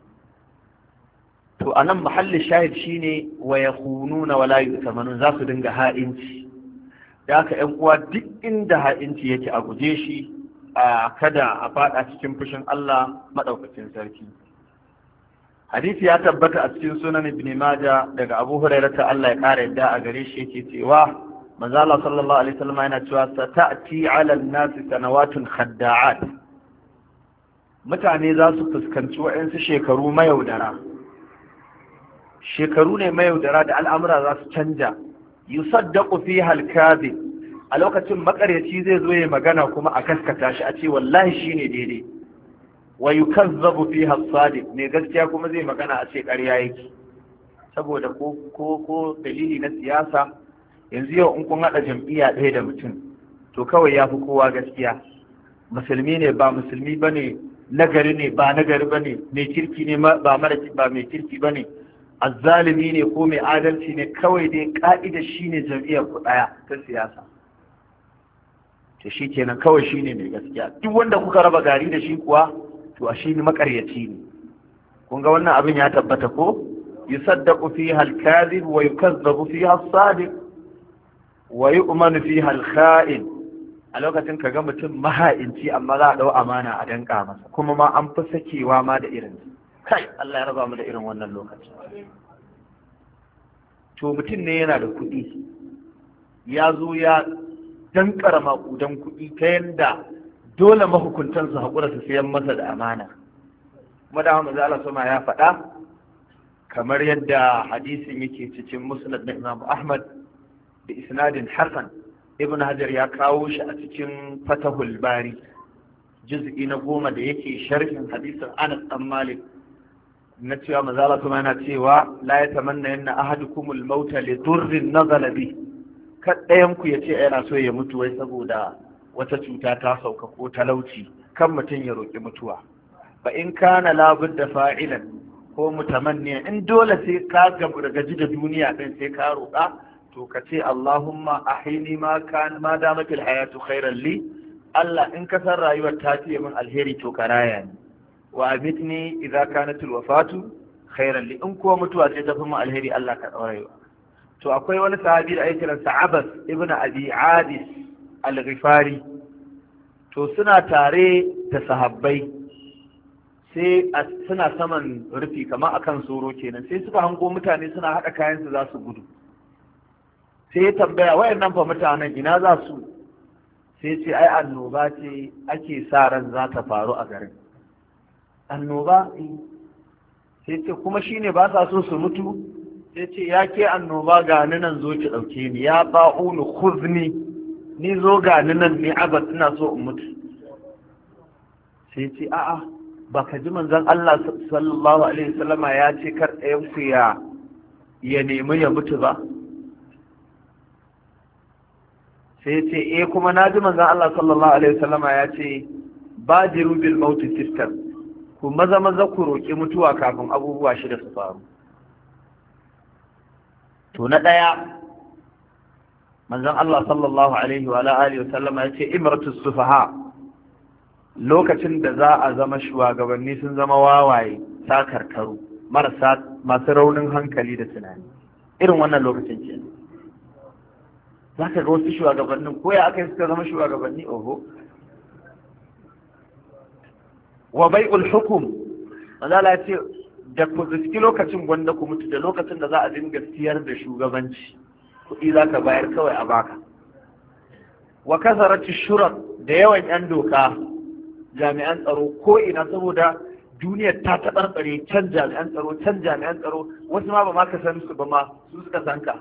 To anan mahallin shahid shine wa yakhununa wa la yu'tamanun, za su dinga ha'inci. Da haka ƴan uwa duk inda ha'inci yake a guje shi, a kada a fada cikin fushin Allah madaukakin sarki. Hadisi ya tabbata a cikin sunan Ibn Majah daga Abu Hurairah ta Allah ya kare yadda a gare shi yake cewa manzo Allah sallallahu alaihi wasallam yana cewa sata'ti 'ala an-nasi sanawatun khadda'at. Mutane za su fuskanci wa'ansu shekaru mayaudara. Shekaru ne mayaudara da al'amura za su canja. Yusaddaqu fiha al-kadhib, a lokacin makaryaci zai zo ya magana kuma a kaskata shi a ce wallahi shine daidai. Wa yukazzabu fiha as-sadiq, ne gaskiya kuma zai magana a ce ƙarya yake. Saboda ko ko ko dalili na siyasa, yanzu yau in kun hada jam'iyya ɗaya da mutum to kawai yafi kowa gaskiya. Musulmi ne ba musulmi bane, nagari ne ba nagari bane, mai kirki ne ba mara ba mai kirki bane, azzalimi ne ko mai adalci ne, kawai dai ka'ida shine jam'iyyar ku daya ta siyasa. To shi kenan kawai shine mai gaskiya. Duk wanda kuka raba gari da shi kuwa to a shi ne makaryaci ne. Kun ga wannan abin ya tabbata ko? Yusaddaqu fiha al-kadhib wa yukazzabu fiha as-sadiq wa yu'manu fiha al-kha'in. A lokacin kaga mutum maha'inci amma za a dau amana a danka masa, kuma ma an fi sakewa ma da irin kai Allah ya raba mu da irin wannan lokaci. To mutum ne yana da kuɗi, ya zo ya dankara maƙudan kuɗi ta yanda dole mahukuntan su haƙura su sayan masa da amana. Kuma da Muhammad Allah sama ya faɗa, kamar yadda hadisin yake cikin Musnad na Imam Ahmad da isnadin Hasan. Ibn Hajar ya kawo shi a cikin Fatahul Bari juz'i na goma da yake sharhin hadisin Anas dan Malik na cewa mazala kuma yana cewa la ya tamanna yanna ahadukumul mauta li durrin nazala bi, kad ɗayan ku yace yana so ya mutu wai saboda wata cuta ta sauka ko talauci, kan mutum ya roki mutuwa. Fa in kana la budda fa'ilan ko mutamanniya, in dole sai ka gaji da duniya din sai ka roƙa, to ka ce Allahumma ahini ma kan ma damatil hayatu khairan li, Allah in ka san rayuwar ta fiye min alheri to ka raya ni. Wa amitni idza kanat alwafatu khairan li, in kuwa mutuwa ce ta fi min alheri Allah ka daure. To akwai wani sahabi da ake kiransa Abbas ibn Abi Adis al-Ghifari, to suna tare da sahabbai sai suna saman rufi kamar akan soro kenan, sai suka hango mutane suna haɗa kayan su za su gudu. Sai ya tambaya wayannan fa mutanen ina za su? Sai ce ai annoba ce ake sa ran za ta faru a garin. Annoba? Sai ce kuma shine ba sa so su mutu? Sai ce ya ke annoba ga ni nan zo ki ɗauke ni, ya ba'unu khuzni, ni zo ga ni nan ni Abbas ina so in mutu. Sai ce a'a baka ji manzon Allah sallallahu alaihi wasallama ya ce kar ɗayan ku ya ya nemi ya mutu ba? Sai ce eh kuma na ji manzon Allah sallallahu alaihi wasallama ya ce badiru bil maut sittan, ku maza maza ku roki mutuwa kafin abubuwa shida su faru. To na daya manzon Allah sallallahu alaihi wa alihi wasallama ya ce imratu sufaha, lokacin da za a zama shugabanni sun zama wawaye sakarkaru marasa masu raunin hankali da tunani, irin wannan lokacin kenan. Za ka ga wasu shugabannin ko ya aka yi suka zama shugabanni oho. Wa bai'ul hukum, manzala ya ce da ku riski lokacin gwanda ku mutu da lokacin da za a dinga siyar da shugabanci kuɗi za ka bayar kawai a baka. Wa kasarati shurat da yawan yan doka jami'an tsaro ko ina, saboda duniyar ta taɓarɓare, can jami'an tsaro can jami'an tsaro, wasu ma ba ma ka san su ba ma su suka san ka,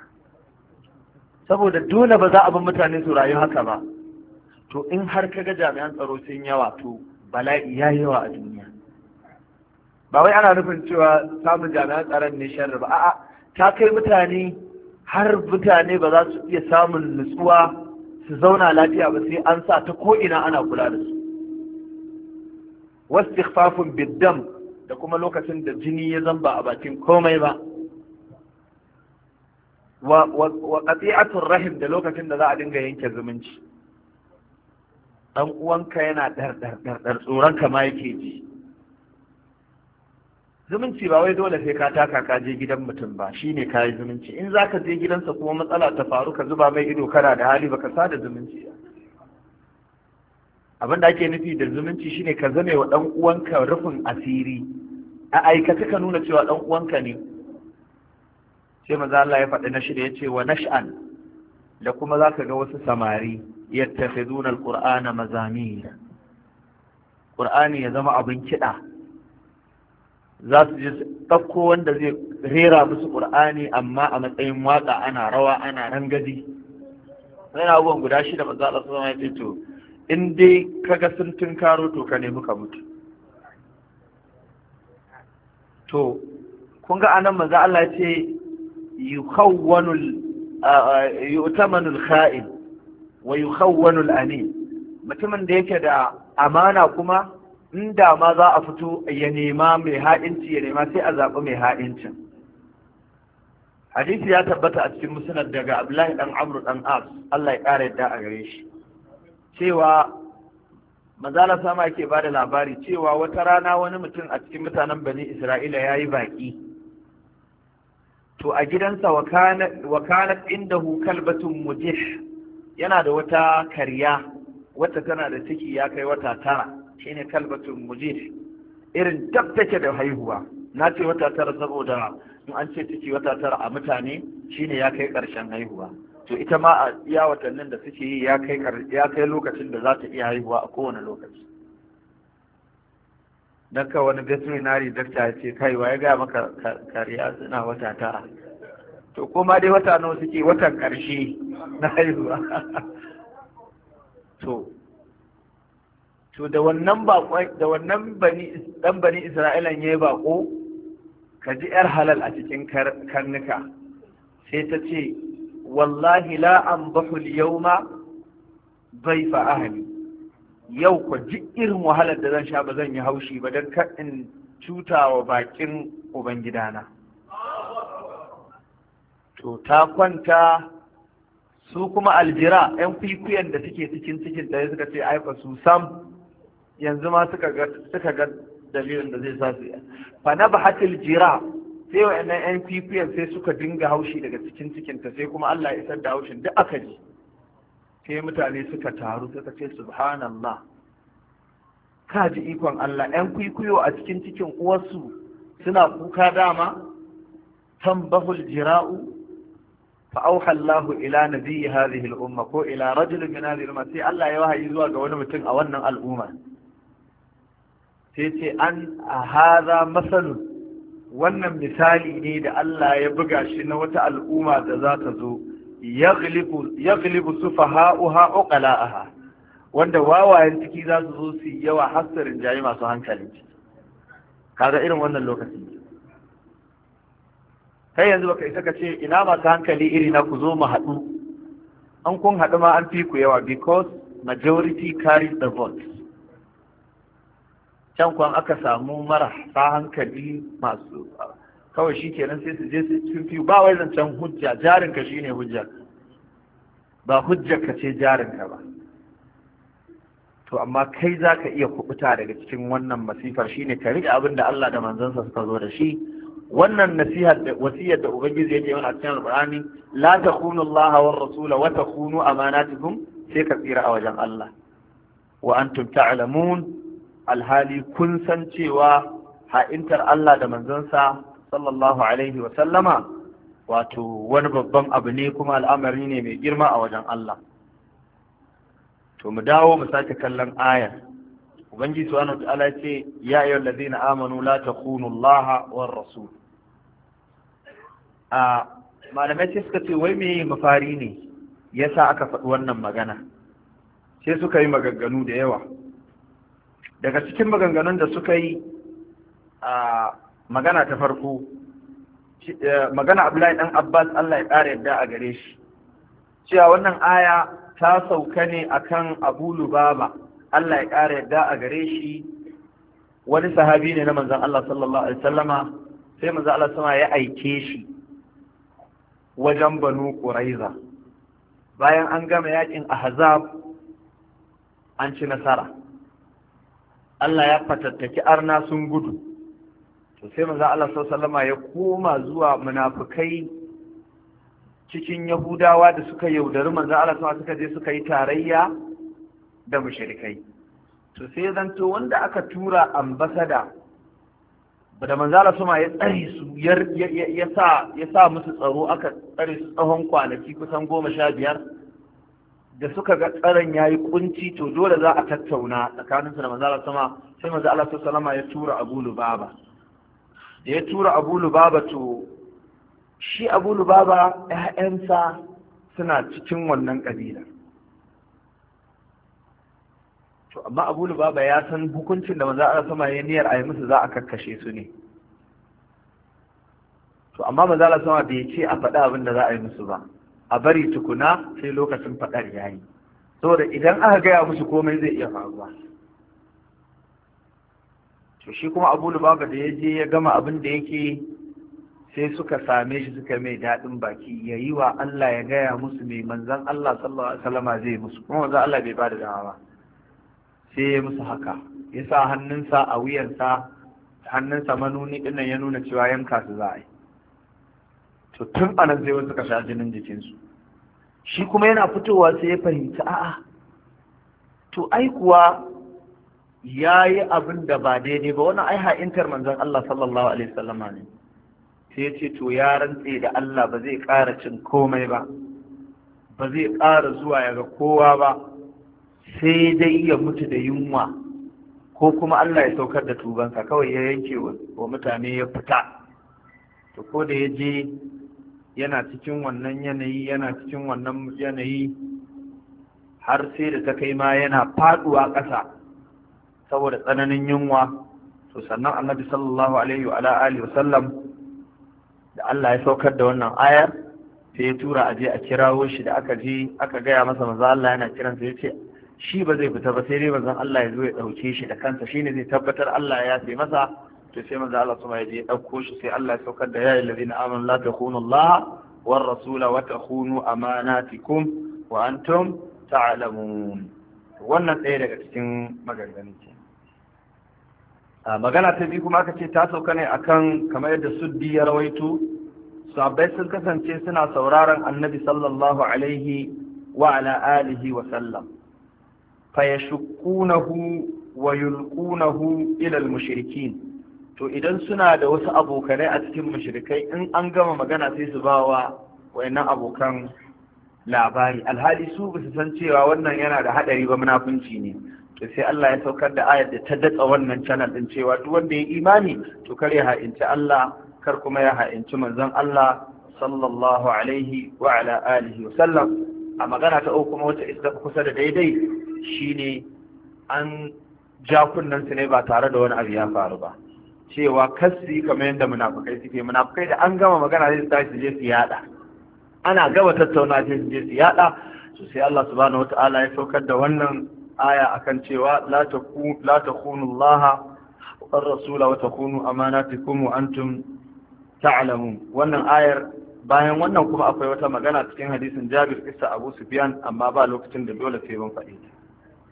saboda dole ba za a bar mutane su rayu haka ba. To in har kaga jami'an tsaro sun yawa to bala'i ya yawa a duniya. Ba wai ana nufin cewa samun jami'an tsaron ne sharri ba, a'a ta kai mutane har mutane ba za su iya samun nutsuwa su zauna lafiya ba sai an sa ta ko ina ana kula da su. wastighfafun biddam da kuma lokacin da jini ya zamba a bakin komai ba, wa wa qati'atur rahim da lokacin da za a dinga yanke zumunci. Dan uwanka yana dar dar dar dar tsoron ka ma yake ji. Zumunci ba wai dole sai ka taka ka je gidan mutum ba shine kai zumunci. In zaka je gidansa kuma matsala ta faru ka zuba mai ido kana da hali baka sada zumunci. Abin da ake nufi da zumunci shine ka zame wa dan uwanka rufin asiri, a aikata ka nuna cewa dan uwanka ne. Sai manzo Allah ya faɗi na shida yace wa nash'an, da kuma zaka ga wasu samari yattakhiduna alqur'ana mazamir, qur'ani ya zama abin kiɗa, za su je ɗauko wanda zai rera musu qur'ani amma a matsayin waka, ana rawa ana rangaji. Sai abubuwan guda shida manzo Allah sallallahu alaihi wasallam ya ce to in dai kaga sun tunkaro to ka nemi ka mutu. To kun ga anan manzo Allah ya ce yukhawwanul yu'tamanul kha'in wa yukhawwanul amin, mutumin da yake da amana kuma inda ma za a fito ya nema mai ha'inci ya nema sai a zaɓi mai ha'incin. Hadisi ya tabbata a cikin musnad daga Abdullahi dan Amr dan As, Allah ya ƙara yadda a gare shi, cewa manzala sama yake ba da labari cewa wata rana wani mutum a cikin mutanen Bani Isra'ila ya yi baƙi. To a gidansa wa kanat indahu kalbatun mujih, yana da wata karya wata tana da ciki ya kai wata tara, shine kalbatun mujih, irin dab take da haihuwa. Na ce wata tara saboda in an ce ciki wata tara a mutane shine ya kai ƙarshen haihuwa. To ita ma a iya watannin da suke yi ya kai ya kai lokacin da za ta iya haihuwa a kowane lokaci. Dan ka wani veterinary doctor ya ce kai wa ya ga maka kariya suna wata tara. To kuma dai wata nawa suke, watan ƙarshe na haihuwa. to to da wannan bako da wannan bani dan bani Isra'ilan yayi bako, kaji yar halal a cikin karnuka sai ta ce wallahi la anbahu al-yawma dhayfa ahli, yau ko ji irin wahalar da zan sha ba zan yi haushi ba dan kar in cutawa bakin ubangidana. To ta kwanta, su kuma aljira yan kwikwiyan da suke cikin cikin da suka ce ai fa su sam yanzu ma suka ga suka ga dalilin da zai sa su fa nabahatil jira, sai wa'annan yan kwikwiyan sai suka dinga haushi daga cikin cikinta, sai kuma Allah ya isar da haushin duk aka ji. Sai mutane suka taru suka ce subhanallah, ka ji ikon Allah, yan kwikwiyo a cikin cikin uwarsu suna kuka dama. tambahul jira'u fa auha Allah ila nabiyyi hadhihi al-umma ko ila rajulin min hadhihi al-umma, sai Allah ya wahayi zuwa ga wani mutum a wannan al'umma, sai ce an hadha masalun, wannan misali ne da Allah ya buga shi na wata al'umma da za ta zo, yaghlibu sufaha'uha uqala'aha, wanda wawayen ciki za su zo su yi yawa hasarin jayi masu hankali. Kaga irin wannan lokaci kai yanzu baka isa ka ce ina masu hankali iri na ku zo mu haɗu, an kun haɗu ma an fi ku yawa, because majority carries the vote. Can kwan aka samu marasa hankali masu kawai shi kenan sai su je sun fi, ba wai zancen hujja, jarinka shi ne hujjar, ba hujjarka ce jarinka ba. To amma kai za ka iya kubuta daga cikin wannan masifar, shi ne ka riƙe abin da Allah da manzansa suka zo da shi. Wannan nasihar da wasiyar da Ubangiji yake mana a cikin Al-Qur'ani, la takhunu Allah war rasula wa takhunu amanatikum, sai ka tsira a wajen Allah. Wa antum ta'lamun, alhali kun san cewa ha'intar Allah da manzonsa sallallahu alaihi wa sallama wato wani babban abu ne kuma al'amari ne mai girma a wajen Allah. To mu dawo mu sake kallon ayar. Ubangiji subhanahu wa ta'ala ce ya ayyuhal ladina amanu la takhunu Allah war rasul. A malamai sai suka ce wai me mafari ne yasa aka faɗi wannan magana, sai suka yi maganganu da yawa. Daga cikin maganganun da suka yi a magana ta farko, magana Abdullahi dan Abbas Allah ya ƙara yadda a gare shi, cewa wannan aya ta sauka ne akan Abu Lubaba Allah ya ƙara yadda a gare shi, wani sahabi ne na manzon Allah sallallahu alaihi wasallama. Sai manzon Allah sama ya aike shi wajen Banu Quraiza bayan an gama yakin Ahzab, an ci nasara, Allah ya fatattaki arna sun gudu. To sai manzon Allah sallallahu alaihi wasallama ya koma zuwa munafikai cikin Yahudawa da suka yaudari manzon Allah sallallahu alaihi wasallama, suka je suka yi tarayya da mushrikai. To sai zanto wanda aka tura ambasada da manzala suma ya tsare su ya sa ya sa musu tsaro, aka tsare su tsawon kwanaki kusan goma sha biyar. Da suka ga tsaron yayi kunci, to dole za a tattauna tsakanin su da manzala suma. Sai manzo Allah sallallahu alaihi wasallam ya tura Abu Lubaba. Da ya tura Abu Lubaba, to shi Abu Lubaba ƴaƴansa suna cikin wannan kabila. To amma Abu Lubaba ya san hukuncin da manzo Allah sama ya niyyar ayi musu za a kakkashe su ne. To amma manzo Allah sama bai ce a faɗa abin da za a yi musu ba, a bari tukuna sai lokacin faɗar yayi, saboda idan aka gaya musu komai zai iya faruwa. To shi kuma Abu Lubaba da ya je ya gama abin da yake, sai suka same shi suka mai daɗin baki, yayi wa Allah ya gaya musu mai manzon Allah sallallahu alaihi wasallam zai musu, kuma manzon Allah bai bada dama ba. Sai ya musu haka, ya sa hannunsa a wuyansa, hannunsa manuni ɗinnan ya nuna cewa yanka su za a yi. To tun anan sai wasu ka sha jinin jikinsu. Shi kuma yana fitowa sai ya fahimci a'a, to ai kuwa ya yi abin da ba daidai ba, wani ai ha'intar manzon Allah sallallahu alaihi wasallama ne. Sai ya ce to ya rantse da Allah ba zai ƙara cin komai ba, ba zai ƙara zuwa ya ga kowa ba, sai dai ya mutu da yunwa ko kuma Allah ya saukar da tubansa. Kawai ya yanke wa mutane ya fita. To ko da ya je yana cikin wannan yanayi yana cikin wannan yanayi har sai da ta kai ma yana faduwa ƙasa saboda tsananin yunwa. To sannan Annabi sallallahu alaihi wa alihi wasallam da Allah ya saukar da wannan ayar, sai ya tura aje a kirawo shi. Da aka je aka gaya masa manzo Allah yana kiransa, ya ce shi ba zai fita ba sai dai manzon Allah ya zo ya dauke shi da kansa, shine zai tabbatar Allah ya yafe masa. To sai manzon Allah kuma ya je ya dauko shi, sai Allah ya saukar da ya ayyuhallazina amanu la takhunu Allah war rasula wa takhunu amanatikum wa antum ta'lamun. Wannan ɗaya daga cikin maganganun ce. A magana ta biyu kuma aka ce ta sauka ne akan kamar yadda Suddi ya rawaito, sahabbai sun kasance suna sauraron Annabi sallallahu alaihi wa ala alihi wa sallam, fayashkunahu wa yulqunahu ila al-mushrikin. To idan suna da wasu abokanai a cikin mushrikai, in an gama magana sai su bawa wayannan abokan labari, alhali su ba su san cewa wannan yana da hadari ba, munafunci ne. To sai Allah ya saukar da ayar da ta datsa wannan channel din, cewa duk wanda ya imani to kar ya ha'inci Allah, kar kuma ya ha'inci manzon Allah sallallahu alaihi wa ala alihi wa sallam. A magana ta uku kuma wata ita kusa da daidai, shine an ja kunnensu ne ba tare da wani abu ya faru ba, cewa kasi kamar yadda munafukai suke. Munafukai da an gama magana zai tashi su je su yada, ana gama tattauna sai su je su yada. To sai Allah subhanahu wataala ya saukar da wannan aya akan cewa la takunu la takunu Allah war rasula wa takunu amanatikum wa antum ta'lamun. Wannan ayar, bayan wannan kuma akwai wata magana cikin hadisin Jabir kissa Abu Sufyan, amma ba lokacin da dole sai mun faɗi ta.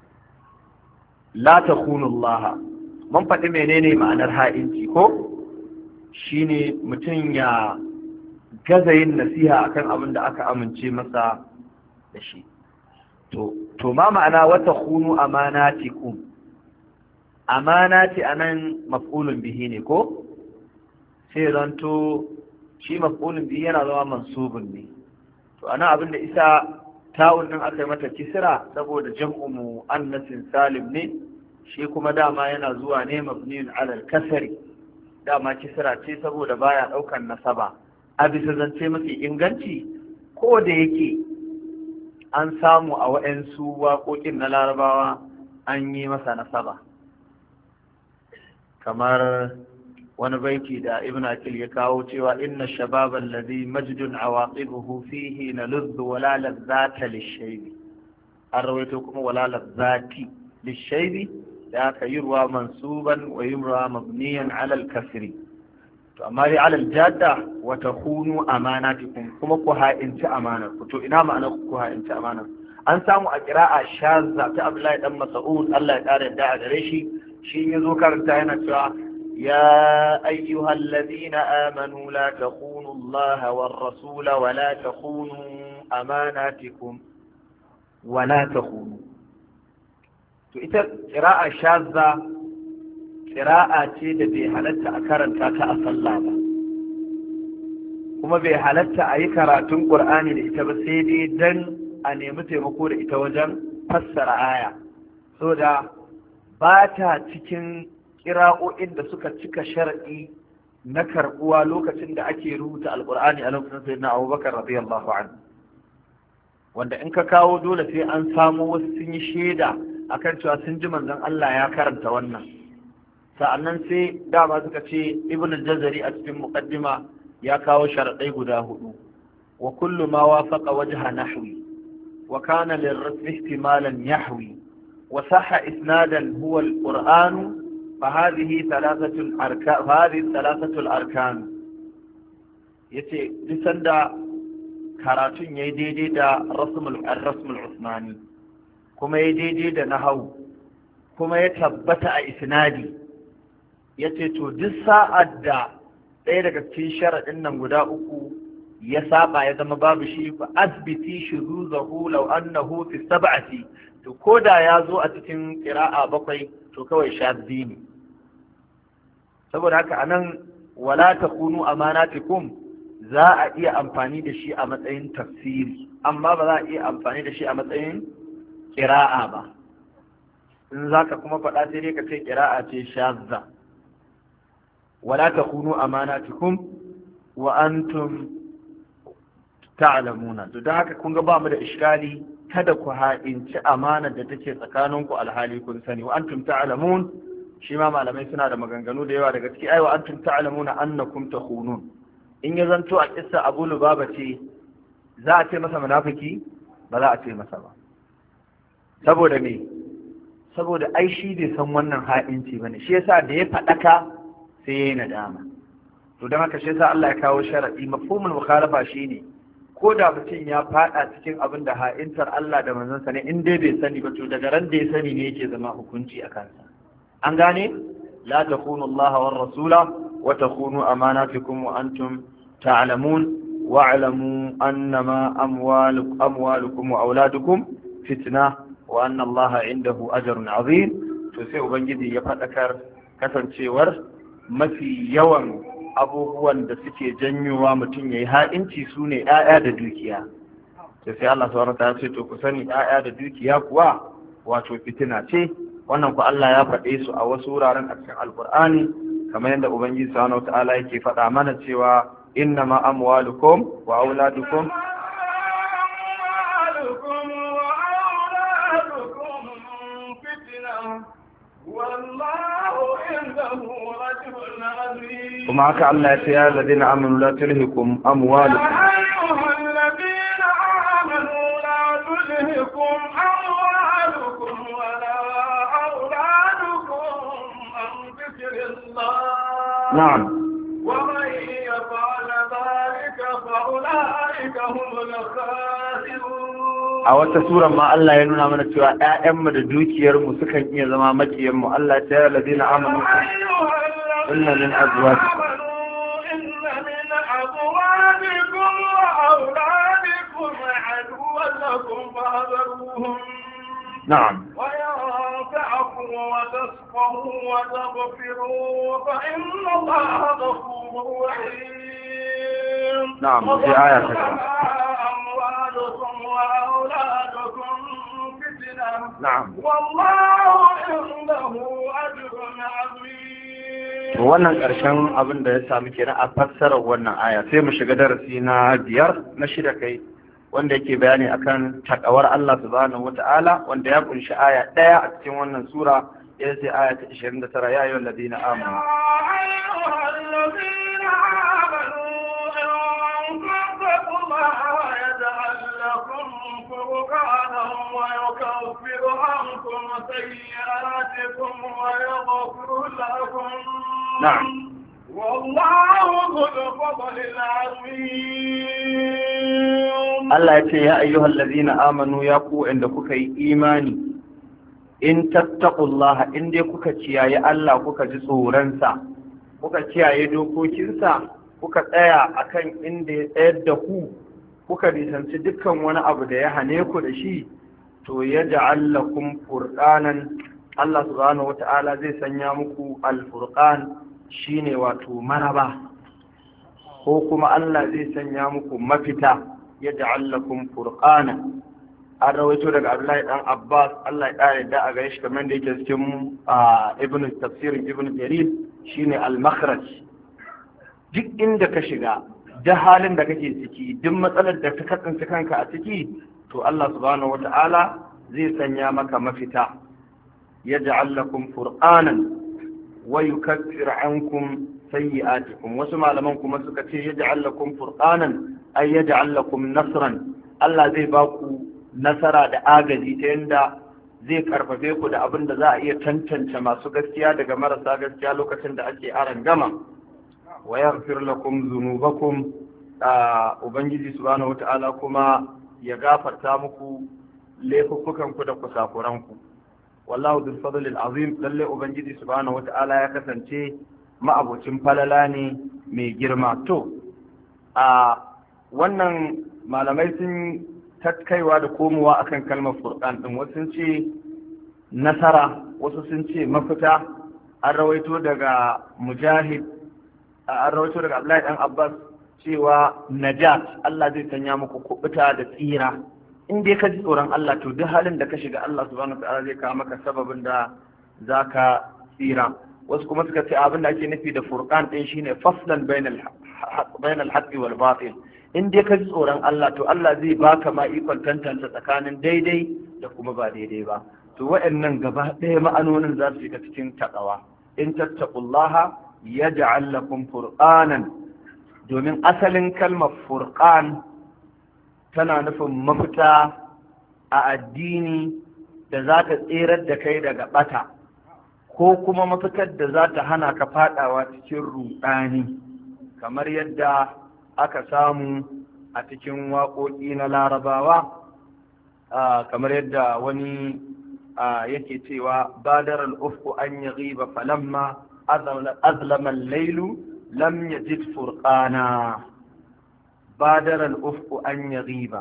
La takhunu Allah, mun faɗi menene ma'anar ha'inci ko? Shine mutum ya gaza yin nasiha akan abin da aka amince masa da shi. To to ma ma'ana wa takhunu amanatikum, amanati anan maf'ulun bihi ne ko sai zanto shi maf'ulun bihi yana zama mansubun ne to ana abin da isa ta'un din aka yi mata kisra saboda jam'u muannasin salim ne shi kuma dama yana zuwa ne mabniun ala al-kasri dama kisra ce saboda baya daukan nasaba a bisa zance mafi inganci ko da yake an samu a waɗansu waƙoƙin na larabawa an yi masa nasaba kamar wani baiti da ibn akil ya kawo cewa inna shababa alladhi majdun awaqibuhu fihi naludhu wala ladzata lishaybi an rawaito kuma wala ladzati lishaybi da aka yi ruwa mansuban wa yumra mabniyan ala al-kasri to amma dai ala al-jadda wa takunu amanatikum kuma ku ha'inci amanar ku to ina ma'ana ku ha'inci amanar an samu a qira'a shazza ta Abdullahi dan Mas'ud Allah ya kare da a gare shi shi ya zo karanta yana cewa ya ayyuhal ladina amanu la takunu Allah war rasula wa la takunu amanatikum wa la takunu to ita qira'a shazza qira'a ce da bai halatta a karanta ta a sallah ba kuma bai halatta a yi karatun Qur'ani da ita ba sai dai dan a nemi taimako da ita wajen fassara aya so da ba ta cikin ƙira'o'in da suka cika shar'i na karɓuwa lokacin da ake rubuta alƙur'ani a lokacin sai na abubakar radiyallahu anhu wanda in ka kawo dole sai an samu wasu sun yi shaida akan cewa sun ji manzon Allah ya karanta wannan sa'annan sai dama suka ce ibn al-jazari a cikin muqaddima ya kawo sharaɗai guda hudu wa kullu ma wafaqa wajha nahwi wa kana lirrasmi ihtimalan yahwi وصح إسنادا هو القرآن فهذه ثلاثة الأركان فهذه ثلاثة الأركان yace duk sanda karatun yayi daidai da rasmul rasmul usmani kuma yayi daidai da nahwu kuma ya tabbata a isnadi yace to duk sa'ad da ɗaya daga cikin sharadin nan guda uku ya saba ya zama babu shi fa asbiti shuzuzahu law annahu fi sab'ati to ko da ya zo a cikin ƙira'a bakwai to kawai shazzi ne saboda haka anan wala takunu amanatikum za a iya amfani da shi a matsayin tafsiri amma ba za a iya amfani da shi a matsayin ƙira'a ba in za ka kuma faɗa sai dai ka ce ƙira'a ce shazza wala takunu amanatikum wa antum ta'lamuna to don haka kun ga ba mu da iskali kada ku ha'inci amanar da take tsakaninku alhali kun sani wa antum ta'lamun shi ma malamai suna da maganganu da yawa daga ciki ai wa antum ta'lamuna annakum takhunun in ya zanto a kissa Abu Lubaba ce za a ce masa munafiki ba za a ce masa ba saboda me saboda ai shi bai san wannan ha'inci bane shi yasa da ya fadaka sai yayi nadama to don haka shi yasa Allah ya kawo sharadi mafhumul mukhalafa shine ko da mutum ya fada cikin abin da ha'intar Allah da manzansa ne in dai bai sani ba to daga ran da ya sani ne yake zama hukunci a kansa an gane la takunu Allah war rasula wa takunu amanatikum wa antum ta'lamun wa'lamu annama amwalukum amwalukum wa auladukum fitna wa anna Allah indahu ajrun azim to sai ubangiji ya fadakar kasancewar mafi yawan abubuwan da suke janyowa mutum ya yi ha'inci su ne ‘ya'ya da dukiya sai sai Allah sauran ta ce to ku sani ‘ya'ya da dukiya kuwa wato fitina ce wannan ku Allah ya faɗe su a wasu wuraren a cikin alkur'ani kamar yadda ubangiji subhanahu ta'ala yake faɗa mana cewa inna ma amwalukum wa auladukum kuma haka Allah ya ce ya ladina amanu la tulhikum amwalukum الذين آمنوا لا تلهكم أموالكم ولا أولادكم عن ذكر الله نعم ومن يفعل ذلك فأولئك هم الخاسرون a wata sura ma Allah ya nuna mana cewa ƴaƴanmu da dukiyarmu sukan iya zama makiyanmu Allah ta yi ladina amanu inna min azwajikum inna min azwajikum wa auladikum aduwwan lakum fahdharuhum na'am wa yanfa'ukum وتصفحوا وتغفروا فإن الله غفور رحيم. نعم في آية أموالكم وأولادكم فتنة. نعم والله عنده أجر عظيم. wannan ƙarshen abin da ya sami kenan a fassarar wannan aya, sai mu shiga darasi na biyar na shida kai wanda yake bayani akan takawar Allah subhanahu wata'ala, wanda ya kunshi aya ɗaya a cikin wannan sura, ya sai aya ta ishirin da tara, ya ayyuhal ladina amanu ويكفر عنكم سيئاتكم ويغفر لكم. نعم والله ذو الفضل العظيم. الله يقول يا أيها الذين آمنوا يقوا عندك إيماني in tattaqullaha in dai kuka kiyaye Allah kuka ji tsoronsa kuka kiyaye dokokinsa kuka tsaya akan inda ya tsayar da ku kuka nisanci dukkan wani abu da ya hane ku da shi, to ya ja'al lakum furqanan, Allah subhanahu wata'ala zai sanya muku al-furqan shine wato maraba, ko kuma Allah zai sanya muku mafita, ya ja'al lakum furqanan. An rawaito daga Abdullahi dan Abbas, Allah ya kare da a gare shi kamar da yake cikin ibn tafsirin ibn Jarir, shine al-makhraj. Duk inda ka shiga, da halin da kake ciki, duk matsalar da ka kasance kanka a ciki, to Allah subhanahu wata'ala zai sanya maka mafita. Yaj'al lakum furqanan wa yukaffir ankum sayyi'atikum. Wasu malaman kuma suka ce yaj'al lakum furqanan ay yaj'al lakum nasran. Allah zai ba ku nasara da agaji ta yadda zai karfafe ku da abin da za a iya tantance masu gaskiya daga marasa gaskiya lokacin da ake aran gama. Wa yaghfir lakum dhunubakum, ubangiji subhanahu wata'ala kuma ya gafarta muku laifukan ku da kusakuran ku. Wallahu dhul fadlil azim, lalle ubangiji subhanahu wata'ala ya kasance ma'abocin falala ne mai girma. To a wannan malamai sun tatkaiwa da komowa akan kalmar furqan din, wasu sun ce nasara, wasu sun ce mafita. An rawaito daga mujahid, an rawaito daga Abdullahi dan Abbas cewa najat, Allah zai sanya muku kubuta da tsira in dai ka ji tsoron Allah, to duk halin da ka shiga Allah subhanahu wataala zai kawo maka sababin da zaka tsira. Wasu kuma suka ce abin da ake nufi da furqan din shine faslan bainal bainal haqqi wal batil. In dai ka ji tsoron Allah, to Allah zai baka ma ikon tantance tsakanin daidai da kuma ba daidai ba. To waɗannan gaba ɗaya ma'anonin za su shiga cikin taqwa. In tattaqullaha yaj'al lakum furqanan, domin asalin kalmar furqan tana nufin mafita a addini da za ta tserar da kai daga bata, ko kuma mafitar da za ta hana ka fadawa cikin ruɗani, kamar yadda aka samu a cikin waƙoƙi na larabawa, kamar yadda wani yake cewa badar al'ufku an yi riba falamma azlaman lailu lam yajid furqana. badar al'ufku an yi riba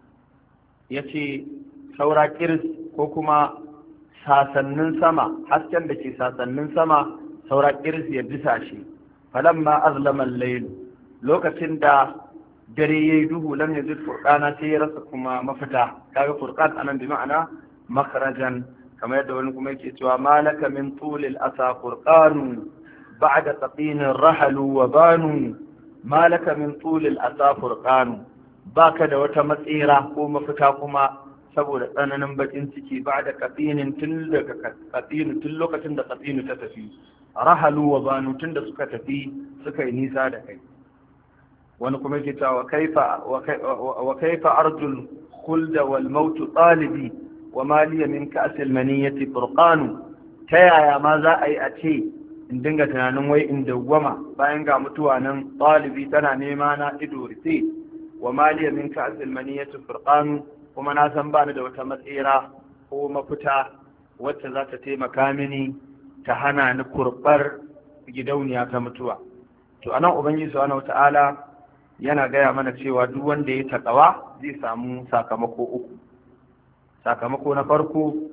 ya ce saura kiris, ko kuma sasannin sama, hasken da ke sasannin sama saura kiris ya bisa shi. falamma azlaman lailu, lokacin da dare ya yi duhu lam yajid furqana, sai ya rasa kuma mafita. kaga furqan anan bi ma'ana makhrajan, kamar yadda wani kuma yake cewa malaka min tulil asa furqanu ba'da taqinin rahalu wa banu. malaka min tulil asa furqanu, baka da wata matsira ko mafita kuma saboda tsananin bakin ciki. ba'da qatinin, tun daga qatinu, tun lokacin da qatinu ta tafi. rahalu wa banu, tun da suka tafi suka yi nisa da kai. wani kuma yake cewa kaifa wa kaifa arjul khulda wal maut talibi wa ma liya min ka'sil maniyati furqanu. ta yaya ma za a yi a ce in dinga tunanin wai in dawwama bayan ga mutuwa nan, talibi tana nema na ido rufe. wa ma liya min ka'sil maniyati furqanu, kuma na san bani da wata matsira ko mafita wacce za ta taimaka mini ta hana ni kurbar gidauniya ta mutuwa. to anan ubangiji subhanahu wata'ala yana gaya mana cewa duk wanda ya takawa zai samu sakamako uku. sakamako na farko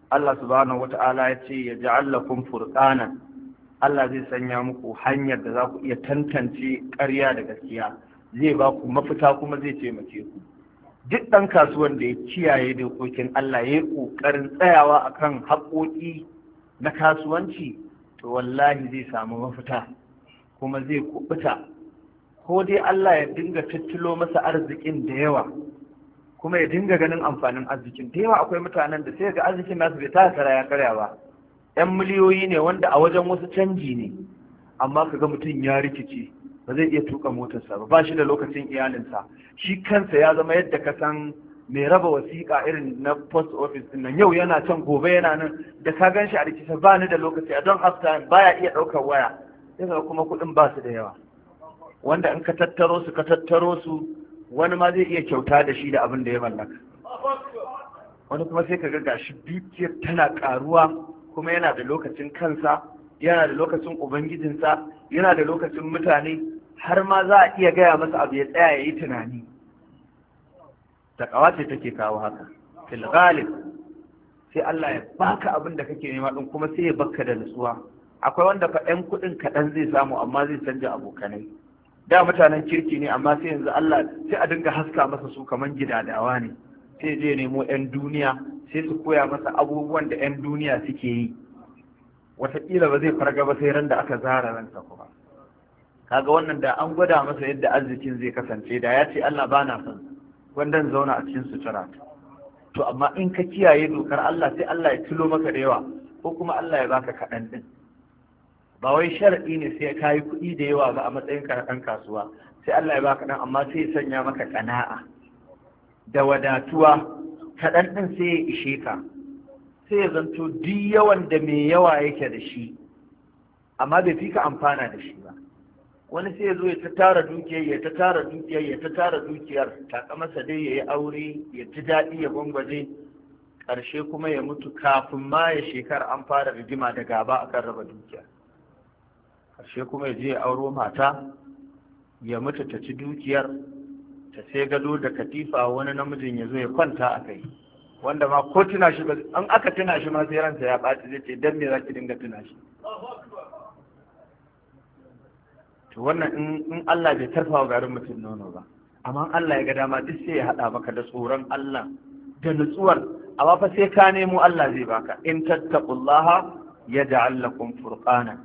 Allah subhanahu wata'ala ya ce ya ja'al lakum furqanan, Allah zai sanya muku hanyar da za ku iya tantance ƙarya da gaskiya, zai ba ku mafita kuma zai taimake ku. Duk ɗan kasuwan da ya kiyaye dokokin Allah ya yi ƙoƙarin tsayawa akan haƙoƙi na kasuwanci, to wallahi zai samu mafita kuma zai kubuta. Ko dai Allah ya dinga tattalo masa arzikin da yawa kuma ya dinga ganin amfanin arzikin da yawa. Akwai mutanen da sai ga arzikin nasu bai taka kara ya karya ba, yan miliyoyi ne wanda a wajen wasu canji ne, amma kaga mutum ya rikice, ba zai iya tuka motarsa ba, ba shi da lokacin iyalinsa, shi kansa ya zama yadda ka san mai raba wasiƙa irin na post office din nan, yau yana can gobe yana nan, da ka gan shi a rikice ba ni da lokaci, a don half time baya iya ɗaukar waya, sai ga kuma kuɗin ba su da yawa, wanda in ka tattaro su ka tattaro su wani ma zai iya kyauta da shi da abin da ya mallaka, wani kuma sai ka ga gashi dukiyar tana ƙaruwa kuma yana da lokacin kansa, yana da lokacin ubangijinsa, yana da lokacin mutane, har ma za a iya gaya masa abu ya tsaya ya yi tunani. Takawa ce take kawo haka fil ghalib, sai Allah ya baka abin da kake nema din kuma sai ya baka da nutsuwa. Akwai wanda fa ɗan kuɗin kaɗan zai samu amma zai canja abokanai, da mutanen kirki ne amma sai yanzu Allah sai a dinga haska masa su kaman gidadawa ne, sai je nemo 'yan duniya sai su koya masa abubuwan da 'yan duniya suke yi, wataƙila ba zai farga ba sai ran da aka zara ransa kuma. Kaga wannan da an gwada masa yadda arzikin zai kasance da ya ce Allah ba na son gwandan zauna a cikin sutura. To amma in ka kiyaye dokar Allah sai Allah ya tilo maka da yawa, ko kuma Allah ya baka kaɗan ɗin. Ba wai sharaɗi ne sai ka yi kuɗi da yawa ba a matsayin ka na ɗan kasuwa, sai Allah ya baka ɗan, amma sai ya sanya maka ƙana'a da wadatuwa, kaɗan ɗin sai ya ishe ka, sai ya zanto duk yawan da mai yawa yake da shi amma bai fi ka amfana da shi ba. Wani sai ya zo ya ta tara dukiyar ya ta tara dukiyar ya ta tara dukiyar taka masa dai ya yi aure ya ji daɗi ya gwangwaje, ƙarshe kuma ya mutu kafin ma ya shekara an fara rigima da gaba akan raba dukiyar. Ƙarshe kuma ya je ya auro mata ya mutu ta ci dukiyar, ta sai gado da katifa wani namijin ya zo ya kwanta a kai, wanda ma ko tuna shi ba, an aka tuna shi ma sai ransa ya ɓaci, zai ce dan me za ki dinga tuna shi. To wannan in Allah bai tarfa wa garin mutum nono ba, amma Allah ya ga dama duk sai ya haɗa maka da tsoron Allah da nutsuwar, amma fa sai ka nemo Allah zai baka. In tattaqullaha yaj'al lakum furqana.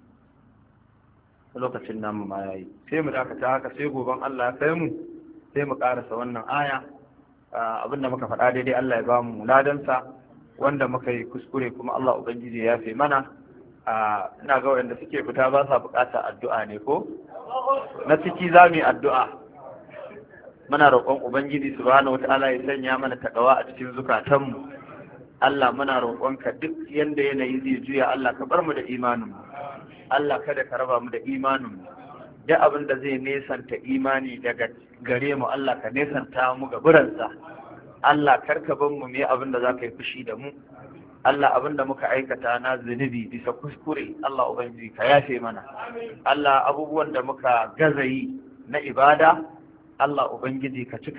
Lokacin namu ma yayi, sai mu dakata haka, sai goban Allah ya kai mu sai mu karasa wannan aya. Abinda muka faɗa daidai Allah ya ba mu ladansa, wanda muka yi kuskure kuma Allah ubangiji ya yafe mana. Ina ga wanda suke fita ba sa buƙatar addu'a ne ko na ciki za mu yi addu'a. Muna roƙon ubangiji subhanahu wata'ala ya sanya mana takawa a cikin zukatanmu. Allah muna roƙonka duk yanda yanayi zai juya, Allah ka bar mu da imanin mu, Allah kada ka raba mu da imanin mu. Duk abin da zai nesanta imani daga gare mu, Allah ka nesanta mu ga buransa. Allah karka bar mu me abin da zaka yi fushi da mu. Allah abin da muka aikata na zunubi bisa kuskure, Allah ubangiji ka yafe mana. Allah abubuwan da muka gazayi na ibada, Allah ubangiji ka cika